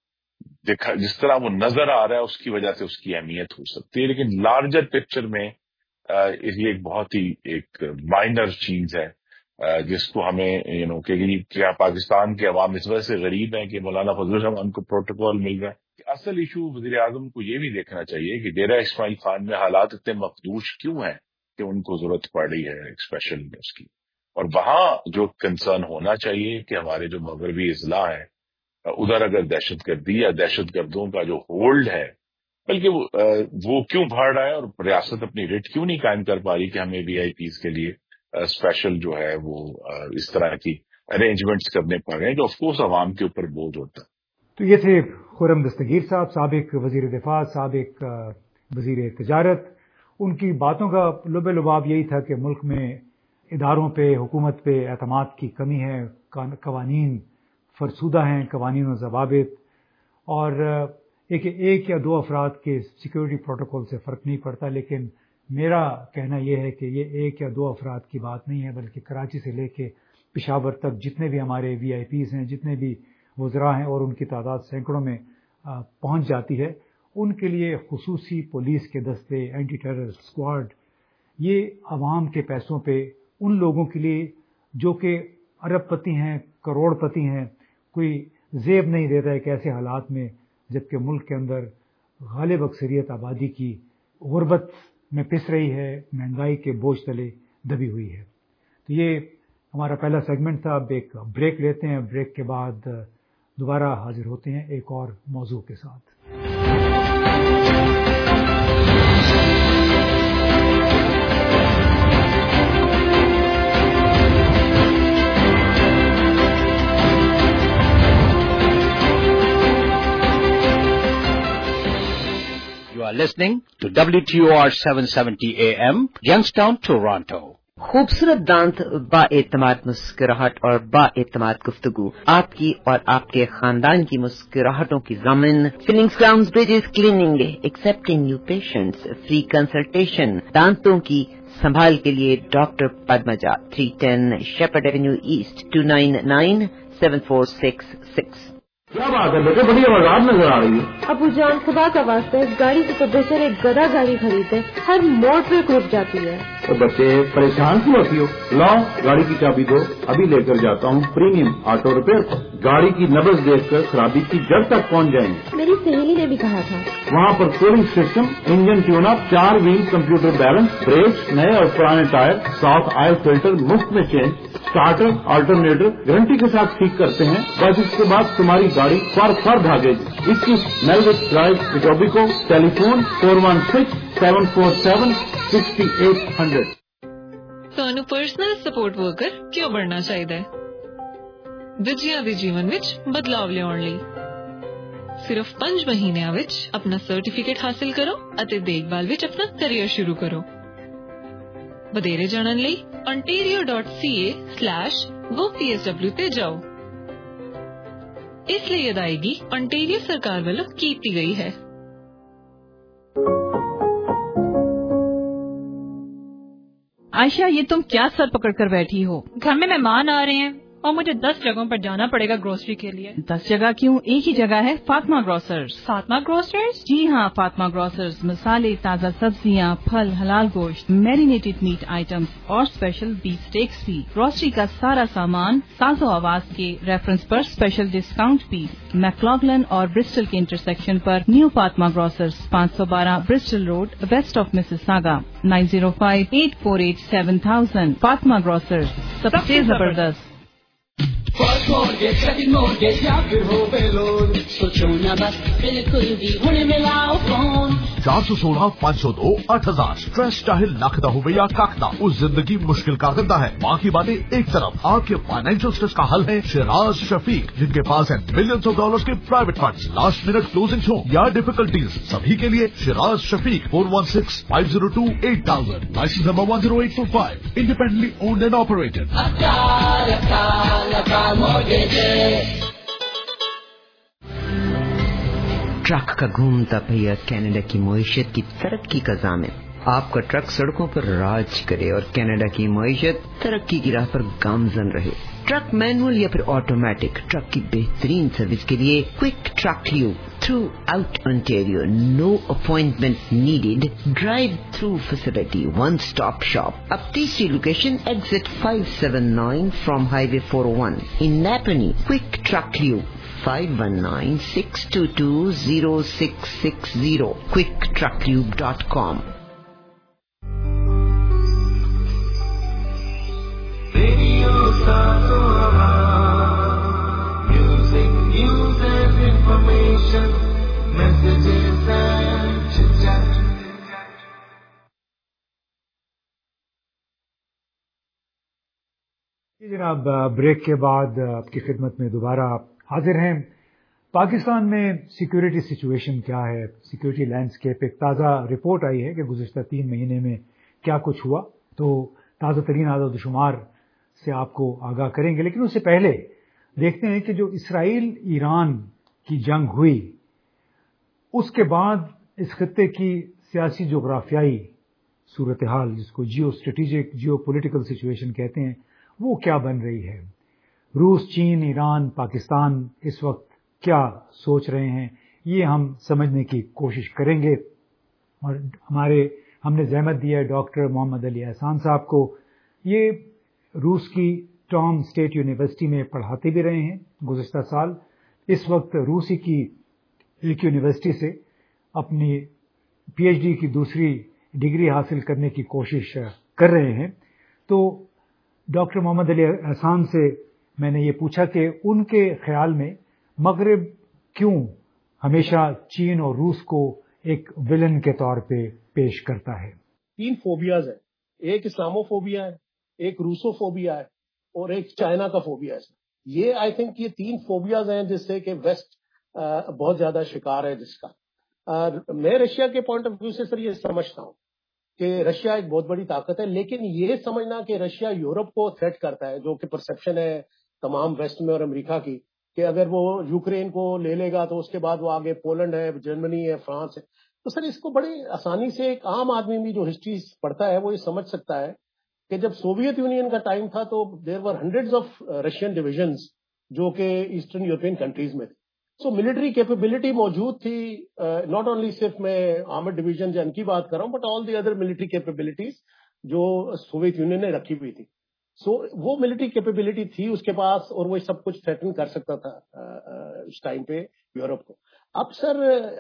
جس طرح وہ نظر آ رہا ہے اس کی وجہ سے اس کی اہمیت ہو سکتی ہے، لیکن لارجر پکچر میں یہ ایک بہت ہی ایک مائنر چیز ہے جس کو ہمیں یو نو کہ کیا پاکستان کے عوام اس وجہ سے غریب ہیں کہ مولانا فضل الرحمان کو پروٹوکول مل رہا ہے. اصل ایشو وزیر اعظم کو یہ بھی دیکھنا چاہیے کہ ڈیرہ اسماعیل خان میں حالات اتنے مخدوش کیوں ہیں کہ ان کو ضرورت پڑ رہی ہے ایک اسپیشل اس کی، اور وہاں جو کنسرن ہونا چاہیے کہ ہمارے جو مغربی اضلاع ہیں ادھر اگر دہشت گردی یا دہشت گردوں کا جو ہولڈ ہے بلکہ وہ کیوں بڑھ رہا ہے، اور ریاست اپنی ریٹ کیوں نہیں قائم کر پا رہی کہ ہمیں وی آئی پیز کے لیے اسپیشل جو ہے وہ اس طرح کی ارینجمنٹس کرنے پڑ رہے ہیں جو آف کورس عوام کے اوپر بوجھ ہوتا ہے. تو یہ تھے خرم دستگیر صاحب، سابق وزیر دفاع، سابق وزیر تجارت. ان کی باتوں کا لب لباب یہی تھا کہ ملک میں اداروں پہ، حکومت پہ اعتماد کی کمی ہے، قوانین فرسودہ ہیں، قوانین و ضوابط، اور ایک ایک یا دو افراد کے سیکیورٹی پروٹوکول سے فرق نہیں پڑتا. لیکن میرا کہنا یہ ہے کہ یہ ایک یا دو افراد کی بات نہیں ہے، بلکہ کراچی سے لے کے پشاور تک جتنے بھی ہمارے وی آئی پیز ہیں، جتنے بھی وزراء ہیں، اور ان کی تعداد سینکڑوں میں پہنچ جاتی ہے، ان کے لیے خصوصی پولیس کے دستے، اینٹی ٹیرر اسکواڈ، یہ عوام کے پیسوں پہ ان لوگوں کے لیے جو کہ ارب پتی ہیں، کروڑ پتی ہیں، کوئی زیب نہیں دیتا ایک ایسے حالات میں جبکہ ملک کے اندر غالب اکثریت آبادی کی غربت میں پس رہی ہے، مہنگائی کے بوجھ تلے دبی ہوئی ہے. تو یہ ہمارا پہلا سیگمنٹ تھا. اب ایک بریک لیتے ہیں، بریک کے بعد دوبارہ حاضر ہوتے ہیں ایک اور موضوع کے ساتھ. You are listening to W T O R seven seventy A M, Youngstown, Toronto. خوبصورت دانت، با اعتماد مسکراہٹ اور با اعتماد گفتگو، آپ کی اور آپ کے خاندان کی مسکراہٹوں کی ضامن. Phoenix crowns bridges cleaning, accepting new patients, free consultation, دانتوں کی سنبھال کے لیے doctor Padmaja, thirteen Sheppard avenue east, two nine nine seven four six six. کیا بات ہے بیٹے، بڑی آواز نظر آ رہی ہے. ابو جان خدا کا واسطہ اس گاڑی سے تو بہتر ایک گدا گاڑی خریدے، ہر موڑ پہ رک جاتی ہے. تو بچے پریشان کیوں ہوتی ہو؟ لاؤ گاڑی کی چابی دو، ابھی لے کر جاتا ہوں پریمیم آٹو ریپیئر پر. گاڑی کی نبض دیکھ کر خرابی کی جڑ تک پہنچ جائیں گے. میری سہیلی نے بھی کہا تھا. وہاں پر cooling system, engine tune up, چار ویل کمپیوٹر بیلنس، بریک، نئے اور پرانے ٹائر، ساتھ آئل فلٹر مفت میں چینج، اسٹارٹر آلٹرنیٹر گارنٹی کے ساتھ ٹھیک کرتے ہیں. بس اس کے بعد تمہاری گاڑی فر فر بھاگے گی. اکیس میلوٹ drive Etobicoke, telephone four one six seven four seven sixty eight hundred. ਤੁਹਾਨੂੰ ਪਰਸਨਲ ਸਪੋਰਟ ਵਰਕਰ ਕਿਉਂ ਬਣਨਾ ਚਾਹੀਦਾ ਹੈ? ਦੂਜਿਆਂ ਦੇ ਜੀਵਨ ਵਿੱਚ ਬਦਲਾਵ ਲਿਆਉਣ ਲਈ ਸਿਰਫ ਪੰਜ ਮਹੀਨਿਆਂ ਵਿੱਚ ਆਪਣਾ ਸਰਟੀਫਿਕੇਟ ਹਾਸਲ ਕਰੋ ਅਤੇ ਦੇਖਭਾਲ ਵਿੱਚ ਆਪਣਾ ਕੈਰੀਅਰ ਸ਼ੁਰੂ ਕਰੋ. ਵਧੇਰੇ ਜਾਣਨ ਲਈ ontario dot c a slash go p s w ਤੇ ਜਾਓ. ਇਸ ਲਈ ਅਦਾਇਗੀ ontario ਸਰਕਾਰ ਵੱਲੋਂ ਕੀਤੀ ਗਈ ਹੈ. عائشہ یہ تم کیا سر پکڑ کر بیٹھی ہو؟ گھر میں مہمان آ رہے ہیں اور مجھے دس جگہوں پر جانا پڑے گا گروسری کے لیے. دس جگہ کیوں، ایک ہی جگہ ہے، فاطمہ گروسرز. فاطمہ گروسرز؟ جی ہاں، فاطمہ گروسرز مسالے، تازہ سبزیاں، پھل، حلال گوشت، میرینیٹڈ میٹ آئٹمس اور اسپیشل بیف اسٹیکس بھی. گروسری کا سارا سامان ساز و آواز کے ریفرنس پر اسپیشل ڈسکاؤنٹ بھی. میکلاگلن اور برسٹل کے انٹرسیکشن پر نیو فاطمہ گروسرز، پانچ سو بارہ Bristol road, west of Mississauga. Nine zero five eight four eight seven thousand. Fatima grocers, سب سے زبردست. فرسٹ مورگیج، سیکنڈ مورگیج یا پھر ہو بے لون، سوچو نہ بس بالکل بھی ہونے ملاؤ فون. چار سو سولہ پانچ سو دو آٹھ ہزار. اسٹریس چاہے لکھدا ہو یا کاکدا، اس زندگی مشکل کا گندا ہے. باقی باتیں ایک طرف، آپ کے فائنینشیل اسٹریس کا حل ہے شیراز شفیق، جن کے پاس ہے ملینز آف ڈالرز کے private funds. Last minute closing ہو یا ڈیفیکلٹیز، سبھی کے لیے Shiraz Shafiq. Four one six five zero two eight thousand. License number one zero eight four five. Independently owned and operated. Truck کا گھومتا پہیا کینیڈا کی معیشت کی ترقی کا ضامن. آپ کا ٹرک سڑکوں پر راج کرے اور کینیڈا کی معیشت ترقی کی راہ پر گامزن رہے. ٹرک مینول یا پھر آٹومیٹک، ٹرک کی بہترین سروس کے لیے quick truck lube throughout Ontario. No appointment needed. Drive through facility, one stop shop. اب تیسری location exit five seven nine from highway four one in Napanee. Quick truck lube five one nine six two two zero six six zero. Quick truck lube dot com. جناب، بریک کے بعد آپ کی خدمت میں دوبارہ حاضر ہیں. پاکستان میں سیکیورٹی سچویشن کیا ہے، سیکیورٹی لینڈسکیپ. ایک تازہ رپورٹ آئی ہے کہ گزشتہ تین مہینے میں کیا کچھ ہوا، تو تازہ ترین اعداد و شمار سے آپ کو آگاہ کریں گے. لیکن اس سے پہلے دیکھتے ہیں کہ جو اسرائیل ایران کی جنگ ہوئی، اس کے بعد اس خطے کی سیاسی جغرافیائی صورتحال، جس کو geostrategic geopolitical situation کہتے ہیں، وہ کیا بن رہی ہے. روس، چین، ایران، پاکستان اس وقت کیا سوچ رہے ہیں، یہ ہم سمجھنے کی کوشش کریں گے. اور ہمارے ہم نے زحمت دیا ہے ڈاکٹر محمد علی احسان صاحب کو. یہ روس کی ٹام اسٹیٹ یونیورسٹی میں پڑھاتے بھی رہے ہیں گزشتہ سال. اس وقت روسی کی ایک یونیورسٹی سے اپنی پی ایچ ڈی کی دوسری ڈگری حاصل کرنے کی کوشش کر رہے ہیں. تو ڈاکٹر محمد علی احسان سے میں نے یہ پوچھا کہ ان کے خیال میں مغرب کیوں ہمیشہ چین اور روس کو ایک ولن کے طور پہ پیش کرتا ہے. تین فوبیاز ہیں، ایک اسلامو فوبیا ہے، ایک روسو فوبیا ہے اور ایک چائنا کا فوبیا ہے. یہ آئی تھنک یہ تین فوبیاز ہیں جس سے کہ ویسٹ بہت زیادہ شکار ہے جس کا. میں رشیا کے پوائنٹ آف ویو سے سر یہ سمجھتا ہوں کہ رشیا ایک بہت بڑی طاقت ہے، لیکن یہ سمجھنا کہ رشیا یورپ کو تھریٹ کرتا ہے، جو کہ پرسپشن ہے تمام ویسٹ میں اور امریکہ کی، کہ اگر وہ یوکرین کو لے لے گا تو اس کے بعد وہ آگے پولینڈ ہے، جرمنی ہے، فرانس ہے. تو سر اس کو بڑی آسانی سے ایک عام آدمی بھی جو ہسٹری پڑھتا ہے وہ یہ سمجھ سکتا ہے کہ جب سوویت یونین کا ٹائم تھا تو there were hundreds of Russian divisions جو کہ ایسٹرن یورپین کنٹریز میں تھے. سو ملٹری کیپیبلٹی موجود تھی، ناٹ اونلی صرف میں آرمڈ ڈویژن جن کی بات کر رہا ہوں but all the other military capabilities جو سوویت یونین نے رکھی ہوئی تھی. سو وہ ملٹری کیپیبلٹی تھی اس کے پاس اور وہ سب کچھ تھریٹن کر سکتا تھا اس ٹائم پہ یورپ کو. اب سر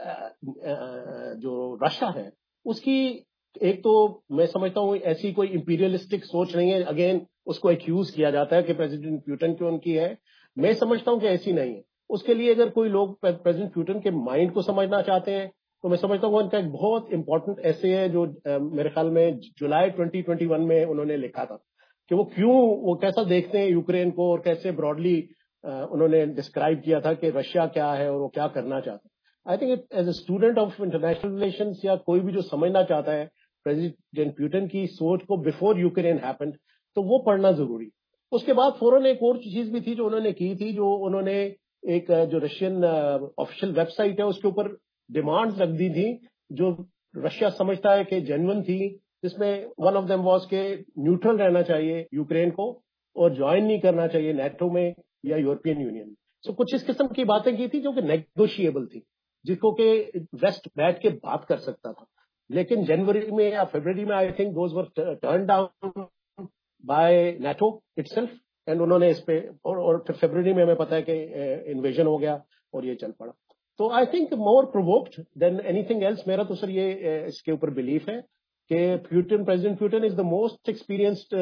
جو رشیا ہے اس کی ایک تو میں سمجھتا ہوں ایسی کوئی امپیریلسٹک سوچ نہیں ہے. اگین اس کو ایکیوز کیا جاتا ہے کہ پریزیڈنٹ پیوٹن کی ان کی ہے، میں سمجھتا ہوں کہ ایسی نہیں ہے. اس کے لیے اگر کوئی لوگ پریزیڈنٹ پیوٹن کے مائنڈ کو سمجھنا چاہتے ہیں تو میں سمجھتا ہوں ان کا ایک بہت امپورٹنٹ ایسے ہے جو میرے خیال میں جولائی ٹوئنٹی ٹوئنٹی ون میں انہوں نے لکھا تھا کہ وہ کیوں وہ کیسا دیکھتے ہیں یوکرین کو اور کیسے براڈلی انہوں نے ڈسکرائب کیا تھا کہ رشیا کیا ہے اور وہ کیا کرنا چاہتا ہے. I think as a student of international relations یا کوئی بھی جو سمجھنا چاہتا ہے پریزیڈنٹ پیوٹن کی سوچ کو بفور یوکرین ہیپنڈ تو وہ پڑھنا ضروری. اس کے بعد فوراً ایک اور چیز بھی تھی جو انہوں نے کی تھی، جو انہوں نے ایک جو رشین آفیشیل ویب سائٹ ہے اس کے اوپر ڈیمانڈز رکھ دی تھی جو رشیا سمجھتا ہے کہ جینون تھی جس میں ون آف دیم واز کہ نیوٹرل رہنا چاہیے یوکرین کو اور جوائن نہیں کرنا چاہیے نیٹو میں یا یورپین یونین میں. سو کچھ اس قسم کی باتیں کی تھی جو کہ نیگوشیبل تھی, جس کو کہ ویسٹ بیٹھ کے بات کر سکتا تھا. لیکن جنوری میں یا فیبرری میں I think those were turn down by NATO itself, and انہوں نے اس پہ اور پھر فیبرری میں ہمیں پتا ہے کہ انویژن ہو گیا اور یہ چل پڑا. تو I think more provoked then any thing else. میرا تو سر یہ اس کے اوپر بلیف ہے کہ Putin president Putin is the most experienced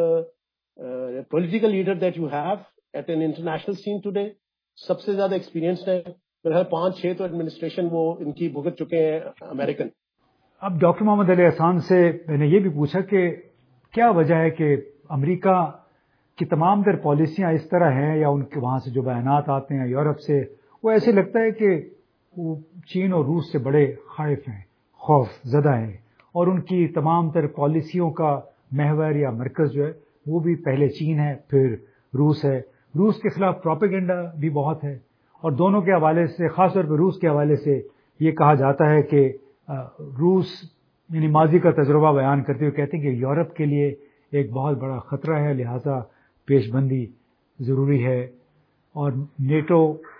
political leader that you have at an international scene today. سب سے زیادہ ایکسپیرینسڈ ہے. میرا پانچ چھ تو ایڈمنسٹریشن وہ ان کی بھگت چکے ہیں امریکن. اب ڈاکٹر محمد علی احسان سے میں نے یہ بھی پوچھا کہ کیا وجہ ہے کہ امریکہ کی تمام تر پالیسیاں اس طرح ہیں یا ان کے وہاں سے جو بیانات آتے ہیں یورپ سے, وہ ایسے لگتا ہے کہ وہ چین اور روس سے بڑے خائف ہیں, خوف زدہ ہیں, اور ان کی تمام تر پالیسیوں کا محور یا مرکز جو ہے وہ بھی پہلے چین ہے پھر روس ہے. روس کے خلاف پروپیگنڈا بھی بہت ہے, اور دونوں کے حوالے سے خاص طور پہ روس کے حوالے سے یہ کہا جاتا ہے کہ روس یعنی ماضی کا تجربہ بیان کرتے ہوئے کہتے ہیں کہ یورپ کے لیے ایک بہت بڑا خطرہ ہے, لہذا پیش بندی ضروری ہے. اور نیٹو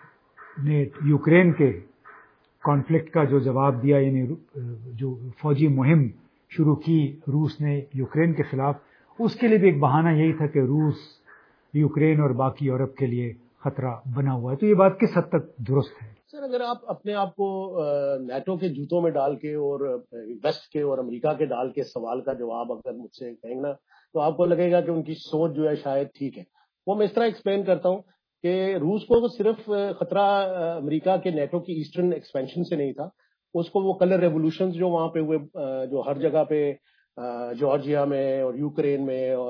نے یوکرین کے کانفلکٹ کا جو جواب دیا, یعنی جو فوجی مہم شروع کی روس نے یوکرین کے خلاف, اس کے لیے بھی ایک بہانہ یہی تھا کہ روس یوکرین اور باقی یورپ کے لیے خطرہ بنا ہوا ہے. تو یہ بات کس حد تک درست ہے؟ سر اگر آپ اپنے آپ کو نیٹو کے جوتوں میں ڈال کے اور ویسٹ کے اور امریکہ کے ڈال کے سوال کا جواب اگر مجھ سے کہیں نا تو آپ کو لگے گا کہ ان کی سوچ جو ہے شاید ٹھیک ہے. وہ میں اس طرح ایکسپلین کرتا ہوں کہ روس کو صرف خطرہ امریکہ کے نیٹو کی ایسٹرن ایکسپینشن سے نہیں تھا, اس کو وہ کلر ریولوشنز جو وہاں پہ ہوئے, جو ہر جگہ پہ جارجیا میں اور یوکرین میں اور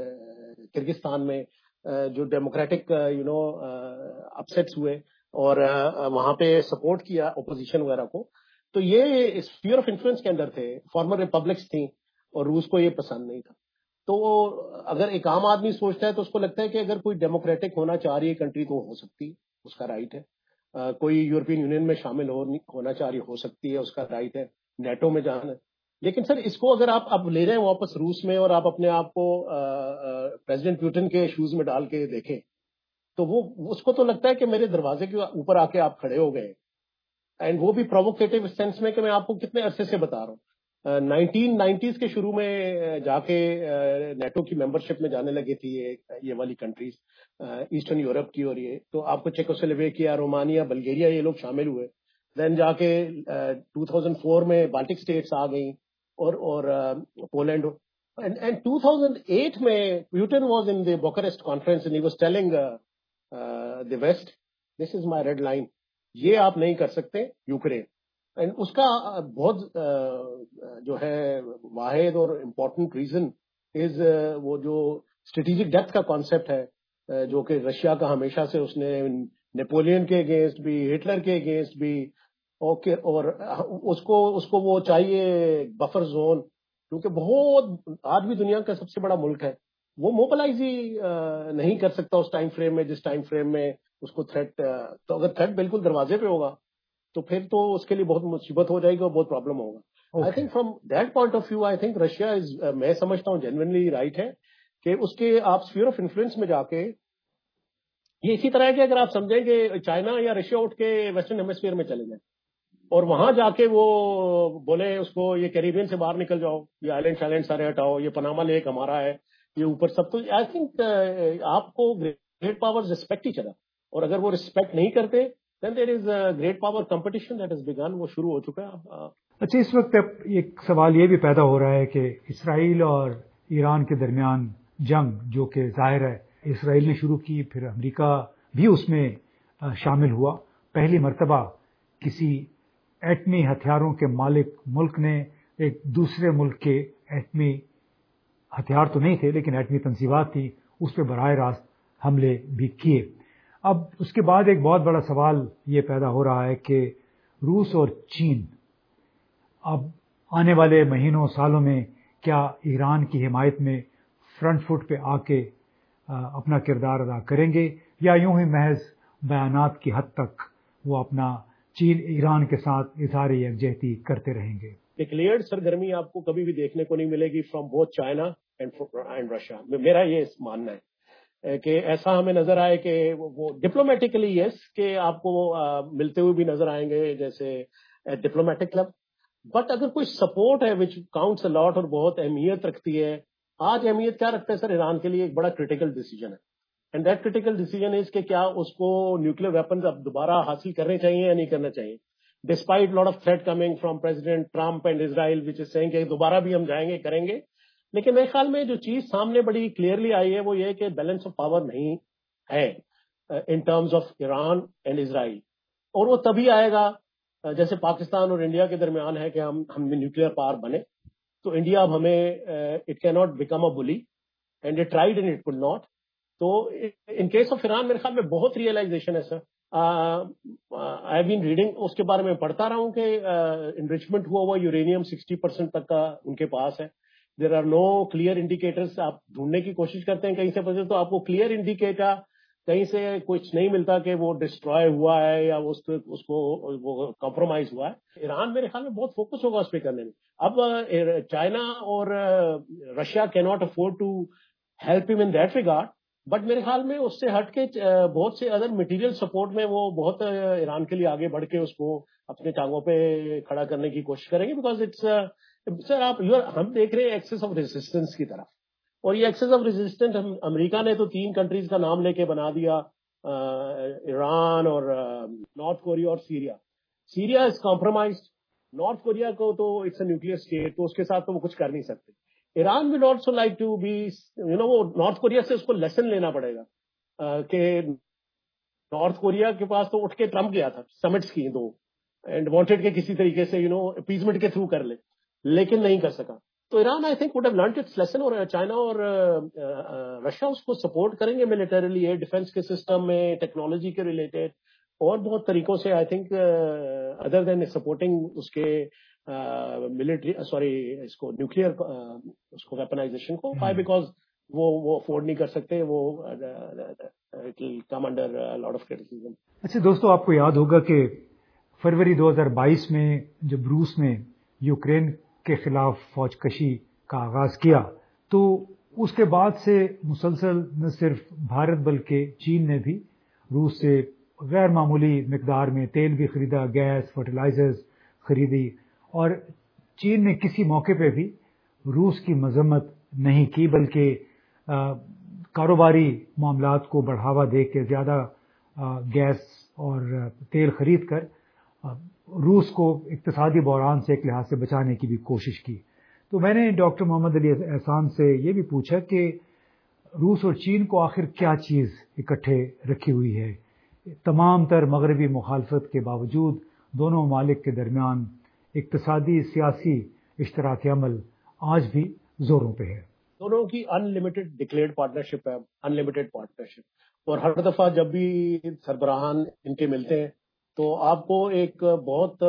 کرگستان میں جو ڈیموکریٹک یو نو اپسیٹس ہوئے اور وہاں پہ سپورٹ کیا اپوزیشن وغیرہ کو, تو یہ اسفیئر آف انفلوئنس کے اندر تھے. فارمر ریپبلکس تھیں اور روس کو یہ پسند نہیں تھا. تو اگر ایک عام آدمی سوچتا ہے تو اس کو لگتا ہے کہ اگر کوئی ڈیموکریٹک ہونا چاہ رہی ہے کنٹری تو ہو سکتی, اس کا رائٹ ہے. کوئی یورپین یونین میں شامل ہونا چاہ رہی ہو سکتی ہے, اس کا رائٹ ہے. نیٹو میں جانا ہے. لیکن سر اس کو اگر آپ اب لے رہے ہیں واپس روس میں اور آپ اپنے آپ کو پریزیڈنٹ پیوٹن کے شوز میں ڈال کے دیکھیں تو وہ اس کو تو لگتا ہے کہ میرے دروازے کے اوپر آ کے آپ کھڑے ہو گئے, اینڈ وہ بھی پرووکیٹو سینس میں کہ میں آپ کو کتنے عرصے سے بتا رہا ہوں. نائنٹین نائنٹیز کے شروع میں جا کے نیٹو کی ممبرشپ میں جانے لگی تھی یہ والی کنٹریز ایسٹرن یورپ کی, اور یہ تو آپ کو چیکوسلویکیا, رومانیہ, بلگیریا یہ لوگ شامل ہوئے. دین جا کے ٹو تھاؤزینڈ فور میں بالٹک اسٹیٹس آ گئیں اور اور Poland. And two thousand eight میں Putin was in the Bucharest conference and he was telling the west this is my red line, یہ آپ نہیں کر سکتے یوکرین. اینڈ اس کا بہت جو ہے واحد اور امپورٹنٹ ریزن از وہ جو اسٹریٹجک ڈیپتھ کا کانسیپٹ ہے جو کہ رشیا کا ہمیشہ سے اس نے نیپولین کے اگینسٹ بھی, ہٹلر کے اگینسٹ بھی, اوکے, اور اس کو اس کو وہ چاہیے بفر زون, کیونکہ بہت آج بھی دنیا کا سب سے بڑا ملک ہے, وہ موبلائز ہی نہیں کر سکتا اس ٹائم فریم میں جس ٹائم فریم میں اس کو تھریٹ. تو اگر تھریٹ بالکل دروازے پہ ہوگا تو پھر تو اس کے لیے بہت مصیبت ہو جائے گی اور بہت پرابلم ہوگا. I think from that point of view I think Russia is, میں سمجھتا ہوں جینوئنلی رائٹ ہے کہ اس کے آپ اسفیئر آف انفلوئنس میں جا کے, یہ اسی طرح ہے کہ اگر آپ سمجھیں کہ چائنا یا رشیا اٹھ کے ویسٹرن ہیمسفیئر میں چلے جائیں اور وہاں جا کے وہ بولے اس کو یہ کیریبین سے باہر نکل جاؤ, یہ آئلینڈ شائلینڈ سارے ہٹاؤ, یہ پاناما لیک ہمارا ہے, یہ اوپر سب. تو آئی تھنک آپ کو گریٹ پاور ریسپیکٹ ہی چلا, اور اگر وہ ریسپیکٹ نہیں کرتے then there is a great power competition that has begun, وہ شروع ہو چکا ہے. اچھا, اس وقت ایک سوال یہ بھی پیدا ہو رہا ہے کہ اسرائیل اور ایران کے درمیان جنگ جو کہ ظاہر ہے اسرائیل نے شروع کی, پھر امریکہ بھی اس میں شامل ہوا. پہلی مرتبہ کسی ایٹمی ہتھیاروں کے مالک ملک نے ایک دوسرے ملک کے ایٹمی ہتھیار تو نہیں تھے لیکن ایٹمی تنصیبات تھی, اس پہ براہ راست حملے بھی کیے. اب اس کے بعد ایک بہت بڑا سوال یہ پیدا ہو رہا ہے کہ روس اور چین اب آنے والے مہینوں سالوں میں کیا ایران کی حمایت میں فرنٹ فٹ پہ آ کے اپنا کردار ادا کریں گے, یا یوں ہی محض بیانات کی حد تک وہ اپنا چین ایران کے ساتھ اظہار یکجہتی کرتے رہیں گے. ڈکلیئرڈ سرگرمی آپ کو کبھی بھی دیکھنے کو نہیں ملے گی from both China and Russia. میرا یہ ماننا ہے کہ ایسا ہمیں نظر آئے کہ وہ ڈپلومیٹکلی یس کہ آپ کو ملتے ہوئے بھی نظر آئیں گے جیسے ڈپلومیٹک کلب, بٹ اگر کوئی سپورٹ ہے وچ کاؤنٹس اے لاٹ اور بہت اہمیت رکھتی ہے. آج اہمیت کیا رکھتا ہے سر؟ ایران کے لیے ایک بڑا کریٹیکل ڈیسیجن ہے, and that critical decision is کہ کیا اس کو نیوکلیر ویپنز اب دوبارہ حاصل کرنے چاہیے یا نہیں کرنا چاہیے, despite lot of threat coming from president Trump and Israel which is seeing کہ دوبارہ بھی ہم جائیں گے کریں گے. لیکن میرے خیال میں جو چیز سامنے بڑی کلیئرلی آئی ہے وہ یہ کہ بیلنس آف پاور نہیں ہے in terms of Iran and Israel, اور وہ تبھی آئے گا جیسے پاکستان اور انڈیا کے درمیان ہے کہ ہم ہم نیوکلیر پاور بنے. تو انڈیا اب ہمیں اٹ کی not become a bully and it tried and it could not. تو ان کیس آف ایران میرے خیال میں بہت ریئلائزیشن ہے سر. آئی بین ریڈنگ, اس کے بارے میں پڑھتا رہا ہوں کہ انریچمنٹ ہوا ہوا یورینیم سکسٹی پرسینٹ تک کا ان کے پاس ہے. There are no clear indicators. آپ ڈھونڈنے کی کوشش کرتے ہیں کہیں سے پتہ تو آپ کو کلیئر انڈیکیٹر کہیں سے کچھ نہیں ملتا کہ وہ ڈسٹروائے ہوا ہے یا اس کو وہ کمپرومائز ہوا ہے. ایران میرے خیال میں بہت فوکس ہوگا اس پہ کرنے میں. اب چائنا اور رشیا کی ناٹ افورڈ ٹو ہیلپ ہم ان دیٹ ریگارڈ, بٹ میرے خیال میں اس سے ہٹ کے بہت سے ادر مٹیریل سپورٹ میں وہ بہت ایران کے لیے آگے بڑھ کے اس کو اپنے ٹانگوں پہ کھڑا کرنے کی کوشش کریں گے. بیکاز اٹس سر آپ ہم دیکھ رہے ہیں ایکسس آف ریزسٹنس کی طرف, اور یہ ایکسس آف ریزسٹنس امریکہ نے تو تین کنٹریز کا نام لے کے بنا دیا, ایران اور نارتھ کوریا اور Syria. Syria is compromised. North Korea کو تو اٹس اے نیوکلیئر اسٹیٹ, تو اس کے ساتھ تو وہ کچھ کر نہیں سکتے. Iran will also like to be you know, وہ نارتھ کوریا سے اس کو لیسن لینا پڑے گا کہ نارتھ کوریا کے پاس تو اٹھ کے ٹرمپ گیا تھا سمٹس کی دو, اینڈ وانٹیڈ کے کسی طریقے سے یو نو اپیزمنٹ کے تھرو کر لے, لیکن نہیں کر سکا. تو Iran I think would have learned its lesson, اور چائنا اور رشیا اس کو سپورٹ کریں گے ملٹریلی, ایئر ڈیفینس کے سسٹم میں, ٹیکنالوجی کے ریلیٹڈ اور بہت طریقوں سے. I think other than supporting اس کے ملٹری سوری اس کو نیوکلیئر اس کو ویپنائزیشن کو, وائی بیکاز وہ وہ افورڈ نہیں کر سکتے, وہ come under lot of criticism. اچھا دوستو, آپ کو یاد ہوگا کہ فروری دو ہزار بائیس میں جب روس نے یوکرین کے خلاف فوج کشی کا آغاز کیا, تو اس کے بعد سے مسلسل نہ صرف بھارت بلکہ چین نے بھی روس سے غیر معمولی مقدار میں تیل بھی خریدا, گیس, فرٹیلائزرز خریدی, اور چین نے کسی موقع پہ بھی روس کی مذمت نہیں کی, بلکہ کاروباری معاملات کو بڑھاوا دے کے زیادہ گیس اور تیل خرید کر روس کو اقتصادی بحران سے ایک لحاظ سے بچانے کی بھی کوشش کی. تو میں نے ڈاکٹر محمد علی احسان سے یہ بھی پوچھا کہ روس اور چین کو آخر کیا چیز اکٹھے رکھی ہوئی ہے. تمام تر مغربی مخالفت کے باوجود دونوں ممالک کے درمیان اقتصادی سیاسی اشتراک عمل آج بھی زوروں پہ ہے. دونوں کی ان لمیٹڈ ڈکلیئرڈ پارٹنرشپ ہے, ان لمیٹڈ پارٹنرشپ, اور ہر دفعہ جب بھی سربراہان ان کے ملتے ہیں تو آپ کو ایک بہت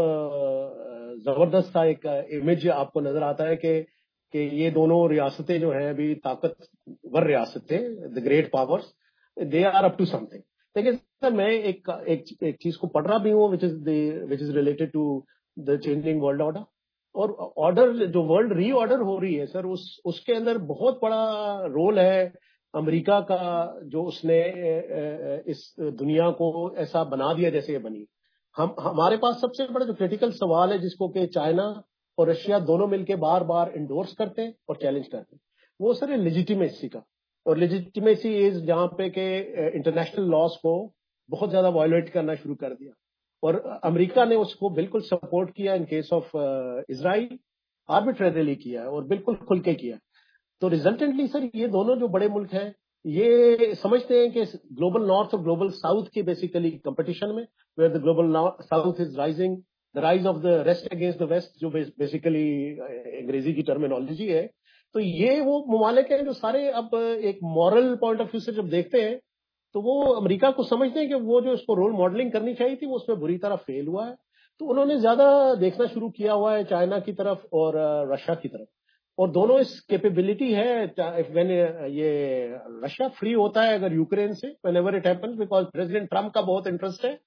زبردست سا ایک امیج آپ کو نظر آتا ہے کہ کہ یہ دونوں ریاستیں جو ہیں ابھی طاقتور ریاستیں, the great powers, they are up to سم تھنگ. لیکن سر میں ایک ایک چیز کو پڑھ رہا بھی ہوں which is which is related to the changing world order, اور آرڈر جو ورلڈ ری آرڈر ہو رہی ہے سر, اس اس کے اندر بہت بڑا رول ہے امریکہ کا, جو اس نے اس دنیا کو ایسا بنا دیا جیسے یہ بنی. ہم ہمارے پاس سب سے بڑا جو کریٹیکل سوال ہے جس کو کہ چائنا اور رشیا دونوں مل کے بار بار انڈورس کرتے ہیں اور چیلنج کرتے ہیں, وہ سر لیجیٹیمیسی کا. اور لیجیٹیمیسی از جہاں پہ کہ انٹرنیشنل لاس کو بہت زیادہ وائلیٹ کرنا شروع کر دیا, اور امریکہ نے اس کو بالکل سپورٹ کیا in case of Israel, arbitrarily کیا اور بالکل کھل کے کیا. تو ریزلٹنٹلی سر یہ دونوں جو بڑے ملک ہیں یہ سمجھتے ہیں کہ گلوبل نارتھ اور گلوبل ساؤتھ کی بیسیکلی کمپٹیشن میں, where the global south is rising, the rise of the rest against the west, جو بیسیکلی انگریزی کی ٹرمینالوجی ہے. تو یہ وہ ممالک ہیں جو سارے اب ایک مورل پوائنٹ آف ویو سے جب دیکھتے ہیں تو وہ امریکہ کو سمجھتے ہیں کہ وہ جو اس کو رول ماڈلنگ کرنی چاہیے تھی وہ اس میں بری طرح فیل ہوا ہے. تو انہوں نے زیادہ دیکھنا شروع کیا ہوا ہے چائنا کی طرف اور رشیا کی طرف, اور دونوں اس کیپیبلٹی ہے. وین یہ رشیا فری ہوتا ہے اگر یوکرین سے, whenever it happens, because president Trump کا بہت انٹرسٹ ہے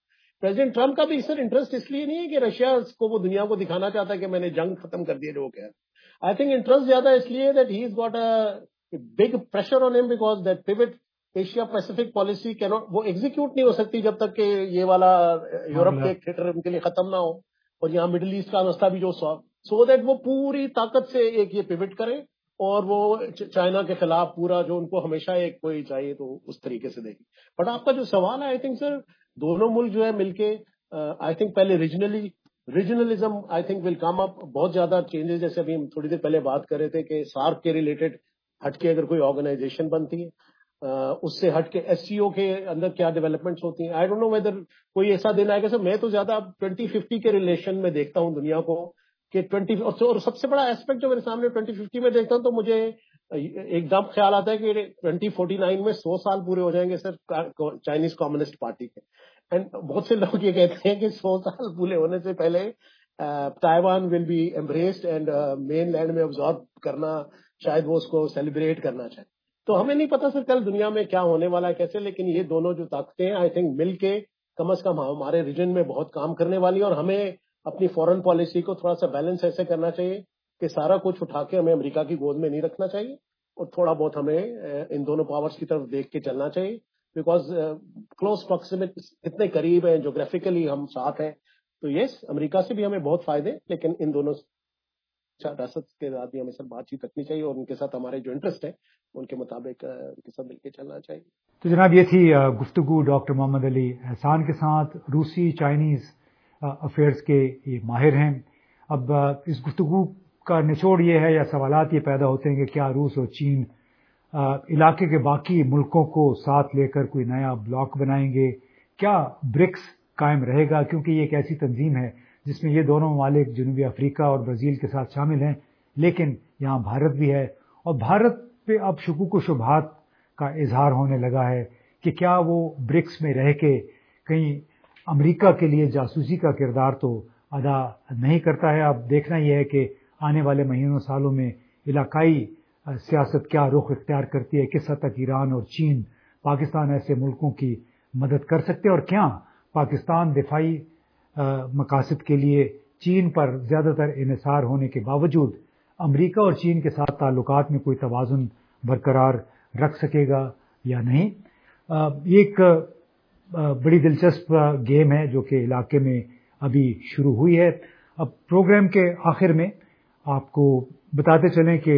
प्रेसिडेंट ट्रम्प का भी सर इंटरेस्ट इसलिए नहीं है कि रशिया को वो दुनिया को दिखाना चाहता है कि मैंने जंग खत्म कर दी, लोग है. आई थिंक इंटरेस्ट ज्यादा इसलिए that he is got a big pressure on him because that pivot Asia Pacific policy cannot, वो एग्जीक्यूट नहीं हो सकती जब तक कि ये वाला यूरोप के थिएटर उनके लिए खत्म ना हो और यहाँ मिडिल ईस्ट का मसला भी जो सॉल्व, सो दैट वो पूरी ताकत से एक ये पिवट करें और वो चाइना के खिलाफ पूरा जो उनको हमेशा एक कोई चाहिए तो उस तरीके से देगी. बट आपका जो सवाल है, आई थिंक सर दोनों मुल्क जो है मिलके, आई थिंक पहले regionally regionalism I think will come up. बहुत ज्यादा चेंजेस, जैसे अभी हम थोड़ी देर पहले बात कर रहे थे कि सार्क के रिलेटेड हटके अगर कोई ऑर्गेनाइजेशन बनती है, uh, उससे हटके एससीओ के अंदर क्या डेवलपमेंट्स होती हैं. आई डोंट नो वेदर कोई ऐसा दिन आएगा सर. मैं तो ज्यादा ट्वेंटी फिफ्टी के रिलेशन में देखता हूँ दुनिया को कि ट्वेंटी, और सबसे बड़ा एस्पेक्ट जो मेरे सामने ट्वेंटी फिफ्टी में देखता हूँ तो मुझे एकदम ख्याल आता है कि ट्वेंटी फोर्टी नाइन में सौ साल पूरे हो जाएंगे सर चाइनीज कम्युनिस्ट पार्टी के. एंड बहुत से लोग ये कहते हैं कि सौ साल पूरे होने से पहले Taiwan will be embraced and mainland में ऑब्जॉर्व करना, शायद वो उसको सेलिब्रेट करना चाहे. तो हमें नहीं पता सर कल दुनिया में क्या होने वाला है कैसे, लेकिन ये दोनों जो ताकतें हैं आई थिंक मिल के कम अज कम हमारे रीजन में बहुत काम करने वाली है. और हमें अपनी फॉरेन पॉलिसी को थोड़ा सा बैलेंस ऐसे करना चाहिए कि सारा कुछ उठा के हमें अमेरिका की गोद में नहीं रखना चाहिए और थोड़ा बहुत हमें इन दोनों पावर्स की तरफ देख के चलना चाहिए. बिकॉज क्लोज प्रॉक्सिमिटी इतने करीब है, जोग्राफिकली हम साथ हैं, तो यस अमेरिका से भी हमें बहुत फायदे, लेकिन इन दोनों रियासत के साथ भी हमें सब बातचीत रखनी चाहिए और उनके साथ हमारे जो इंटरेस्ट है उनके मुताबिक उनके साथ मिलकर चलना चाहिए. तो जनाब ये थी गुफ्तगू डॉक्टर मोहम्मद अली एहसान के साथ. रूसी चाइनीज अफेयर्स के ये माहिर हैं. अब इस गुफ्तगू का निचोड़ ये है या सवालात ये पैदा होते हैं कि क्या रूस और चीन इलाके के बाकी मुल्कों को साथ लेकर कोई नया ब्लॉक बनाएंगे, क्या ब्रिक्स कायम रहेगा, क्योंकि ये एक ऐसी तंजीम है जिसमें ये दोनों ममालिक जनूबी अफ्रीका और ब्राज़ील के साथ शामिल हैं, लेकिन यहाँ भारत भी है. और भारत पे अब शुकूक व शुबहात का इजहार होने लगा है कि क्या वो ब्रिक्स में रह के कहीं अमेरिका के लिए जासूसी का किरदार तो अदा नहीं करता है. अब देखना यह है कि आने वाले महीनों सालों में इलाकाई सियासत क्या रुख इख्तियार करती है, किस हद तक ईरान और चीन पाकिस्तान ऐसे मुल्कों की मदद कर सकते हैं और क्या पाकिस्तान दिफाई मकासद के लिए चीन पर ज़्यादातर इन्हिसार होने के बावजूद अमेरिका और चीन के साथ ताल्लुकात में कोई तवाज़ुन बरकरार रख सकेगा या नहीं. एक बड़ी दिलचस्प गेम है जो कि इलाके में अभी शुरू हुई है. अब प्रोग्राम के आखिर में आपको बताते चलें कि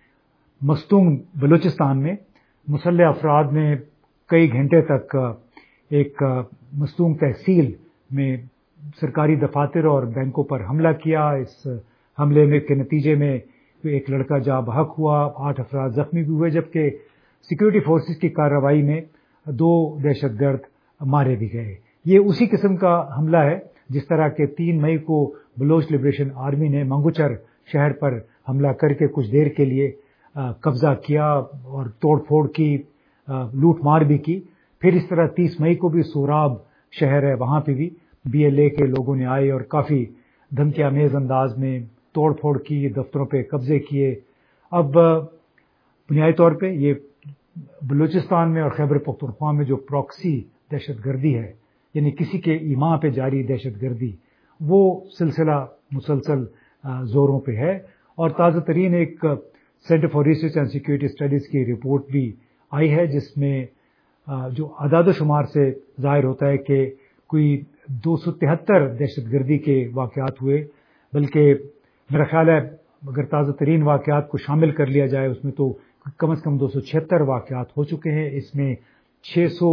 मस्तूंग बलूचिस्तान में मुसल्लह अफराद ने कई घंटे तक एक मस्तूंग तहसील में सरकारी दफातर और बैंकों पर हमला किया. इस हमले में के नतीजे में एक लड़का जा बहक हुआ, आठ अफराद जख्मी भी हुए, जबकि सिक्योरिटी फोर्सेस की कार्रवाई में दो दहशतगर्द मारे भी गए. ये उसी किस्म का हमला है जिस तरह के तीन मई को बलोच लिबरेशन आर्मी ने मंगुचर शहर पर हमला करके कुछ देर के लिए कब्जा किया और तोड़ फोड़ की, लूट मार भी की. फिर इस तरह तीस मई को भी सोराब शहर है, वहां पे भी बीएलए के लोगों ने आए और काफी धमकियामेज अंदाज में तोड़ फोड़ की, दफ्तरों पे कब्जे किए. अब बुनियादी तौर पे ये बलूचिस्तान में और खैबर पख्तूनख्वा में जो प्रॉक्सी दहशतगर्दी है, यानी किसी के ईमा पे जारी दहशतगर्दी, वो सिलसिला मुसलसल जोरों पे है. और ताज़ा तरीन एक centre for research and security studies की रिपोर्ट भी आई है जिसमें जो अदाद शुमार से जाहिर होता है कि कोई दो सौ तिहत्तर दहशतगर्दी के वाक़यात हुए, बल्कि मेरा ख्याल है अगर ताज़ा तरीन वाक़यात को शामिल कर लिया जाए उसमें तो कम से कम दो सौ छिहत्तर वाक़यात हो चुके हैं. इसमें छह सौ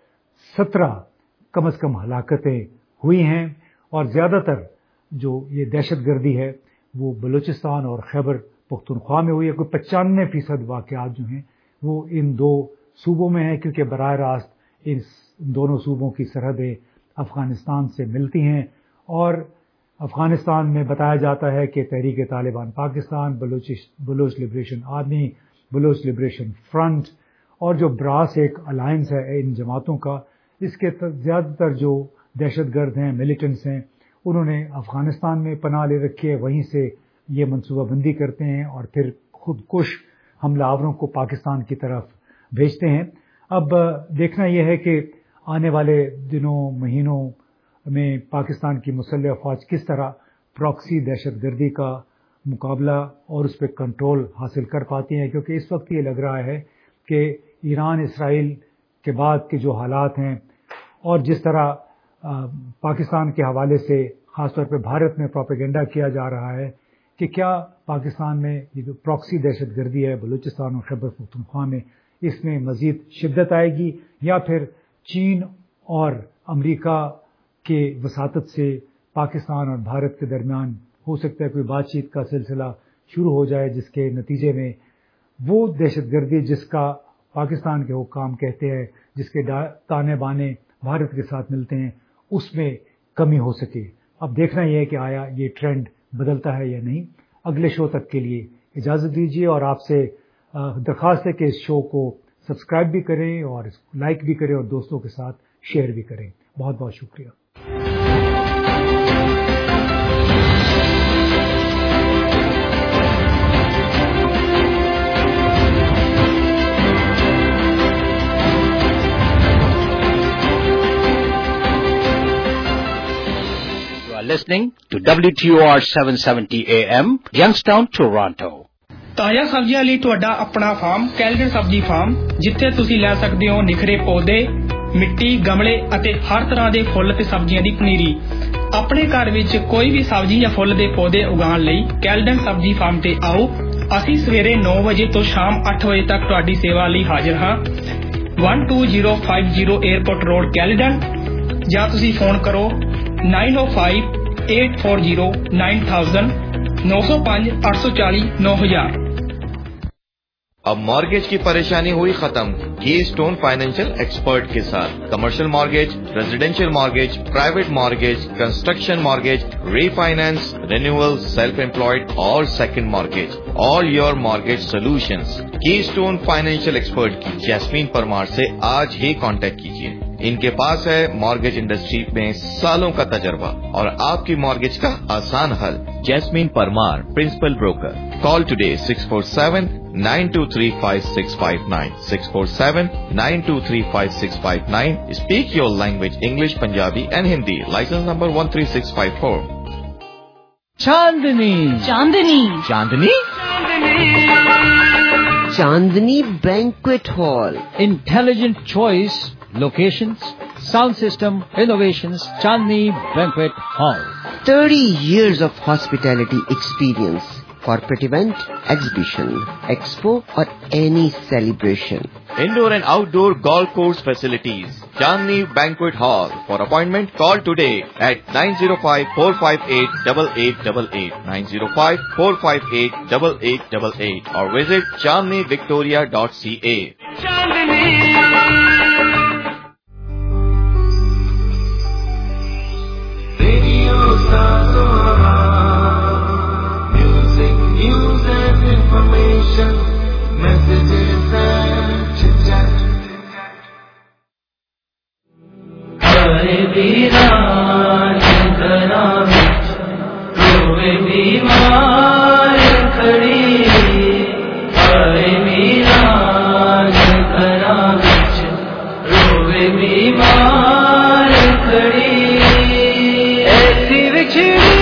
सत्रह कम से कम हलाकतें हुई हैं और ज़्यादातर जो ये दहशतगर्दी है वो बलूचिस्तान और खैबर पख्तूनख्वा में हुई है. कोई पचानवे फीसद वाक़यात जो हैं वो इन दो सूबों में हैं, क्योंकि बराह रास्त इन दोनों सूबों की सरहदें अफ़गानिस्तान से मिलती हैं. और अफ़गानिस्तान में बताया जाता है कि Tehreek Taliban Pakistan, Baloch Baloch liberation army, Baloch liberation front और जो ब्रास एक अलायंस है इन जमातों का, इसके ज़्यादातर जो दहशतगर्द हैं, मिलिटेंट्स हैं, उन्होंने अफ़गानिस्तान में पनाह ले रखी है. वहीं से ये मनसूबाबंदी करते हैं और फिर खुदकुश हमलावरों को पाकिस्तान की तरफ भेजते हैं. अब देखना यह है कि आने वाले दिनों, महीनों میں پاکستان کی مسلح افواج کس طرح پراکسی دہشت گردی کا مقابلہ اور اس پہ کنٹرول حاصل کر پاتی ہیں، کیونکہ اس وقت یہ لگ رہا ہے کہ ایران اسرائیل کے بعد کے جو حالات ہیں اور جس طرح پاکستان کے حوالے سے خاص طور پہ بھارت میں پروپیگنڈا کیا جا رہا ہے کہ کیا پاکستان میں یہ جو پراکسی دہشت گردی ہے بلوچستان اور خیبر پختونخوا میں اس میں مزید شدت آئے گی، یا پھر چین اور امریکہ کے وساطت سے پاکستان اور بھارت کے درمیان ہو سکتا ہے کوئی بات چیت کا سلسلہ شروع ہو جائے جس کے نتیجے میں وہ دہشت گردی جس کا پاکستان کے حکام کہتے ہیں، جس کے تانے بانے بھارت کے ساتھ ملتے ہیں، اس میں کمی ہو سکے۔ اب دیکھنا یہ ہے کہ آیا یہ ٹرینڈ بدلتا ہے یا نہیں۔ اگلے شو تک کے لیے اجازت دیجیے اور آپ سے درخواست ہے کہ اس شو کو سبسکرائب بھی کریں اور اس کو لائک بھی کریں اور دوستوں کے ساتھ شیئر بھی کریں۔ بہت بہت شکریہ۔ Listening to W T O R seven seventy A M, Youngstown, Toronto. ਤਾਜ਼ਾ ਸਬਜ਼ੀਆਂ ਲਈ ਤੁਹਾਡਾ ਆਪਣਾ ਫਾਰਮ ਕੈਲਡਨ ਸਬਜ਼ੀ ਫਾਰਮ, ਜਿੱਥੇ ਤੁਸੀਂ ਲੈ ਸਕਦੇ ਹੋ ਨਿਖਰੇ ਪੌਦੇ, ਮਿੱਟੀ, ਗਮਲੇ ਅਤੇ ਹਰ ਤਰ੍ਹਾਂ ਦੇ ਫੁੱਲ ਤੇ ਸਬਜ਼ੀਆਂ ਦੀ ਪਨੀਰੀ। ਆਪਣੇ ਘਰ ਵਿੱਚ ਕੋਈ ਵੀ ਸਬਜ਼ੀ ਜਾਂ ਫੁੱਲ ਦੇ ਪੌਦੇ ਉਗਾਉਣ ਲਈ ਕੈਲਡਨ ਸਬਜ਼ੀ ਫਾਰਮ ਤੇ ਆਓ। ਅਸੀਂ ਸਵੇਰੇ ਨੌ ਵਜੇ ਤੋਂ ਸ਼ਾਮ ਅੱਠ ਵਜੇ ਤੱਕ ਤੁਹਾਡੀ ਸੇਵਾ ਲਈ ਹਾਜ਼ਰ ਹਾਂ। one two zero five zero airport road Caledon, ਜਾਂ ਤੁਸੀਂ ਫੋਨ ਕਰੋ nine oh five eight four zero nine thousand नौ सौ पाँच आठ सौ चालीस नौ हजार। اب مارگیج کی پریشانی ہوئی ختم کی اسٹون فائنینشیل ایکسپرٹ کے ساتھ۔ Commercial mortgage, residential mortgage, private mortgage, construction mortgage, refinance, renewal, self employed اور second mortgage, all your mortgage solutions. Keystone financial expert کی جیسمین پرمار سے آج ہی کانٹیکٹ کیجیے۔ ان کے پاس ہے مارگیج انڈسٹری میں سالوں کا تجربہ اور آپ کی مارگیج کا آسان حل۔ Jasmine Parmar, principal broker. Call today six four seven nine two three five six five nine six four seven nine two three five six five nine. Speak your language English, Punjabi and Hindi. License number one three six five four. Chandni Chandni Chandni Chandni Banquet Hall. Intelligent choice, locations, sound system, innovations. Chandni Banquet Hall. thirty years of hospitality experience. Corporate event, exhibition, expo or any celebration. Indoor and outdoor golf course facilities. Chandni Banquet Hall. For appointment, call today at nine zero five four five eight eight eight eight eight nine zero five four five eight eight eight eight eight or visit chandni victoria dot c a. Information, messages and chit-chat. Hare Veeran Dhara Vich, Rove Beemar Khadi. Hare Veeran Dhara Vich, Rove Beemar Khadi. Aisi vichhdi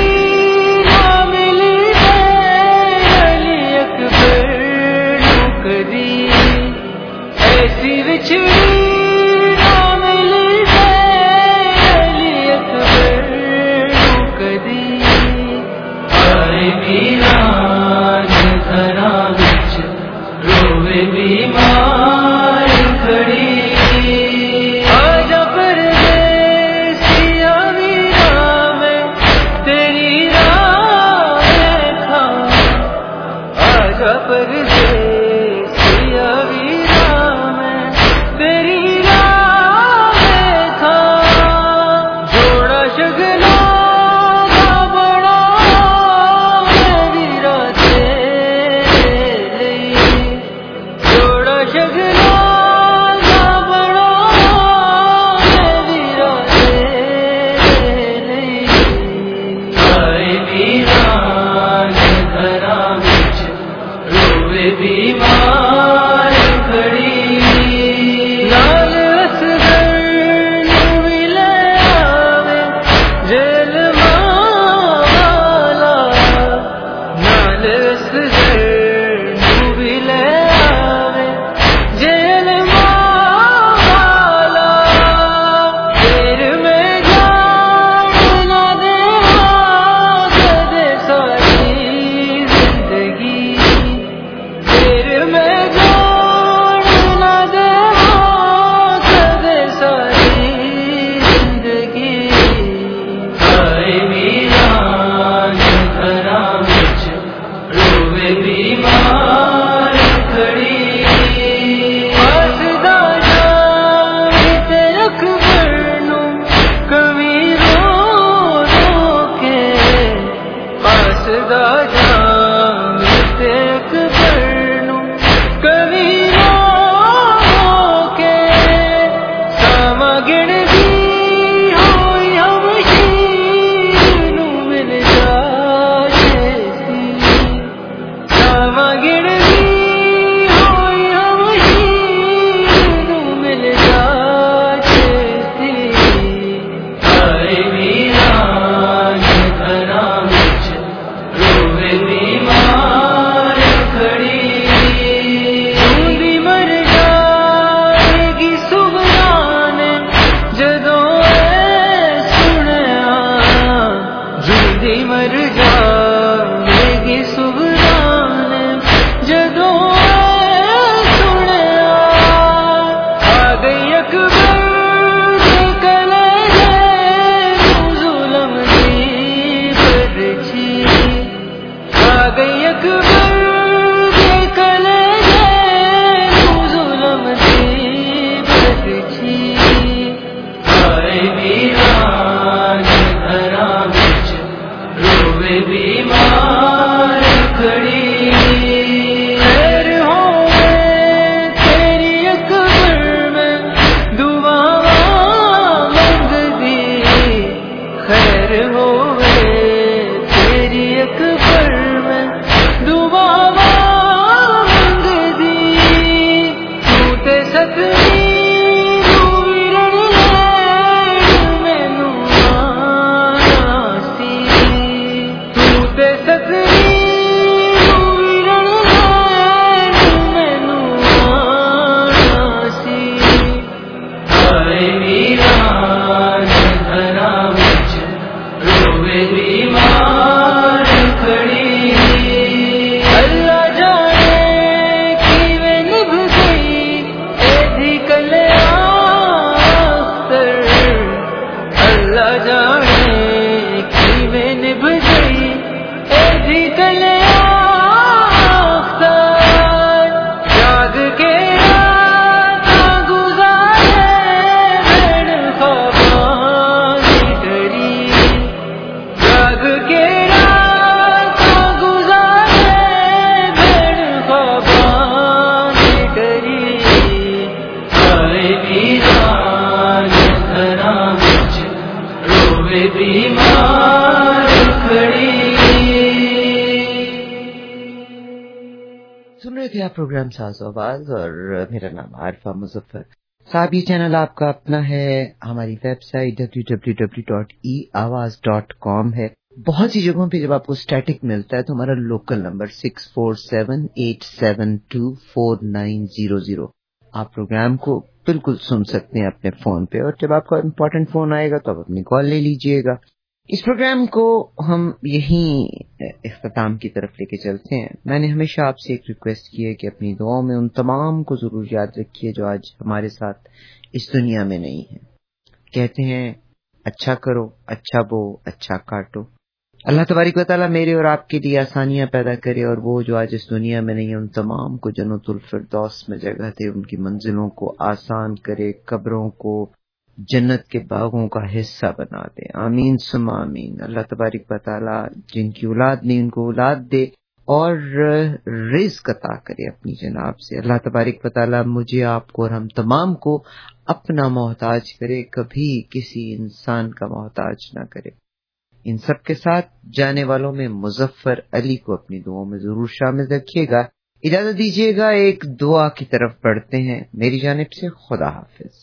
सुन रहे थे आप प्रोग्राम साज़ आवाज और मेरा नाम आरिफा मुजफ्फर साहब। ये चैनल आपका अपना है, हमारी website W W W dot e Awaaz dot com है। बहुत सी जगहों पे जब आपको स्टैटिक मिलता है तो हमारा local number six four seven eight seven two four nine zero zero, आप प्रोग्राम को बिल्कुल सुन सकते हैं अपने फोन पे, और जब आपका इम्पोर्टेंट फोन आएगा तो आप अपनी कॉल ले लीजिएगा। इस प्रोग्राम को हम यहीं इख्तिताम की तरफ लेके चलते हैं। मैंने हमेशा आपसे एक रिक्वेस्ट की है कि अपनी दुआओं में उन तमाम को जरूर याद रखिए जो आज हमारे साथ इस दुनिया में नहीं है। कहते हैं अच्छा करो, अच्छा बो, अच्छा काटो। अल्लाह तबारिक व तआला मेरे और आपके लिए आसानियां पैदा करे, और वो जो आज इस दुनिया में नहीं है उन तमाम को जन्नतुल फिरदौस में जगह दे, उनकी मंजिलों को आसान करे, कब्रों को जन्नत के बागों का हिस्सा बना दे। आमीन सुम्मा आमीन। अल्लाह तबारिक व तआला जिनकी औलाद नहीं उनको औलाद दे और रिज़्क अता करे अपनी जनाब से। अल्लाह तबारिक व तआला मुझे, आपको और हम तमाम को अपना मोहताज करे, कभी किसी इंसान का मोहताज ना करे। इन सब के साथ जाने वालों में मुजफ्फर अली को अपनी दुआओं में जरूर शामिल रखिएगा। इजाजत दीजिएगा, एक दुआ की तरफ बढ़ते हैं मेरी जानिब से। खुदा हाफिज।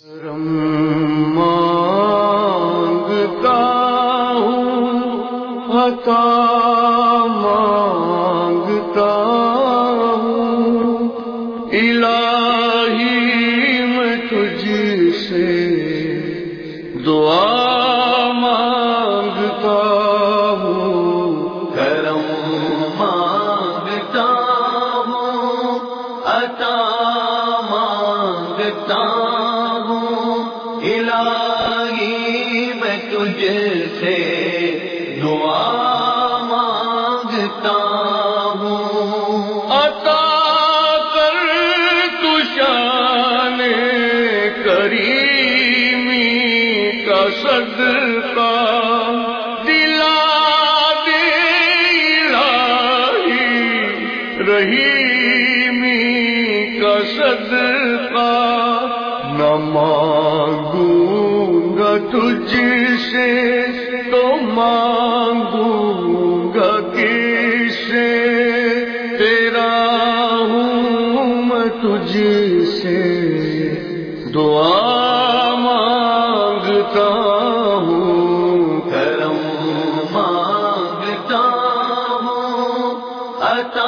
मांगता हूँ अता मांगता हूँ इलाही मैं तुझसे दुआ मांगता हूँ, करम मांगता हूँ, अता मांगता हूँ इलाही मैं तुझसे दुआ मांगता हूँ। अता कर तू शान करीमी का सदका दिला दे इलाही रहीमी का सदका। न मांगूंगा तुझसे तो मांगूंगा किससे, तेरा हूँ मैं तुझसे दुआ मांगता हूँ, करम मांगता हूँ, अता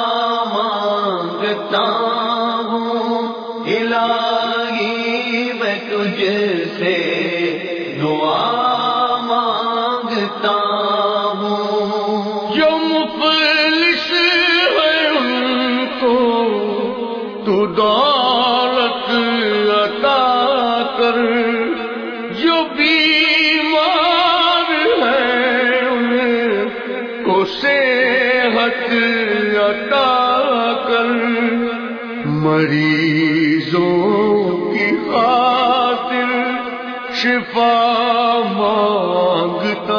मांगता हूँ इलाही मैं तुझसे दुआ मांगता हूँ। जो मुफलिस है उनको तू दौलत अता कर, जो बीमार है उनको सेहत अता कर, मरीजों की खातिर शिफा मांगता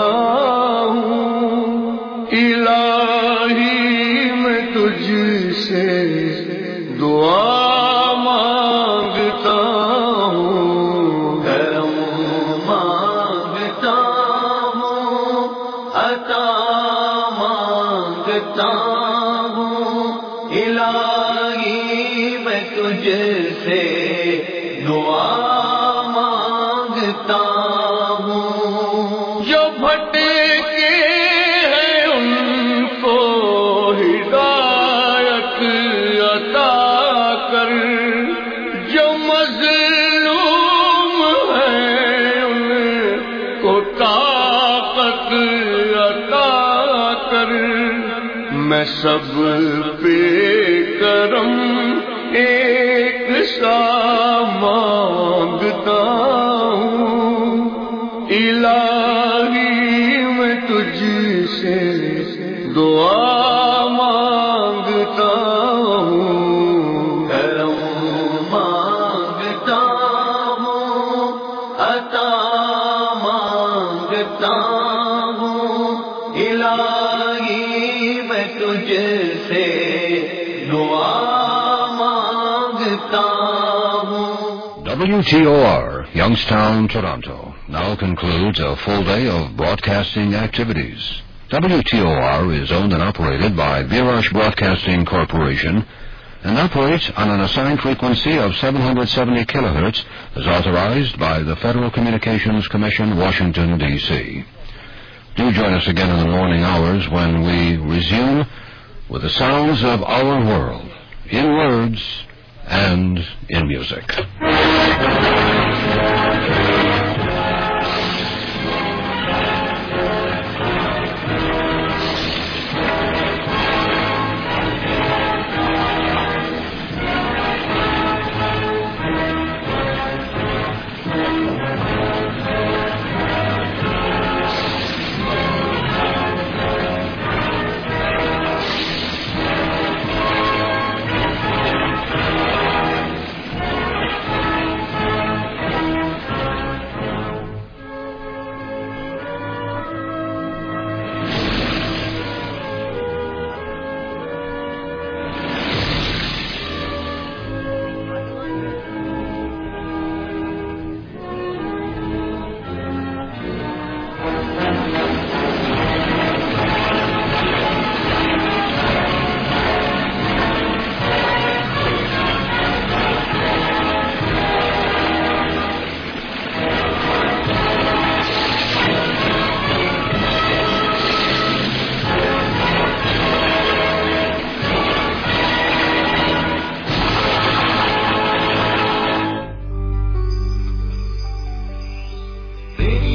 हूँ इलाही मैं तुझसे दुआ मांगता हूँ, करम मांगता हूँ, अता मांगता हूँ इलाही मैं तुझसे दुआ मांगता हूँ। जो भटके हैं उनको हिदायत अता कर, जो मजलूम है उनको ताकत अता कर, मैं सब पे करम एक सा मांगता हूँ इलाही मैं तुझसे दुआ मांगता हूँ, करम मांगता हूँ, अता मांगता हूँ इलाही मैं तुझसे दुआ मांगता हूँ। W T O R, Youngstown, Toronto, now concludes a full day of broadcasting activities. W T O R is owned and operated by Virash Broadcasting Corporation and operates on an assigned frequency of seven hundred seventy kilohertz as authorized by the Federal Communications Commission, Washington, D C Do join us again in the morning hours when we resume with the sounds of our world, in words and in music. Baby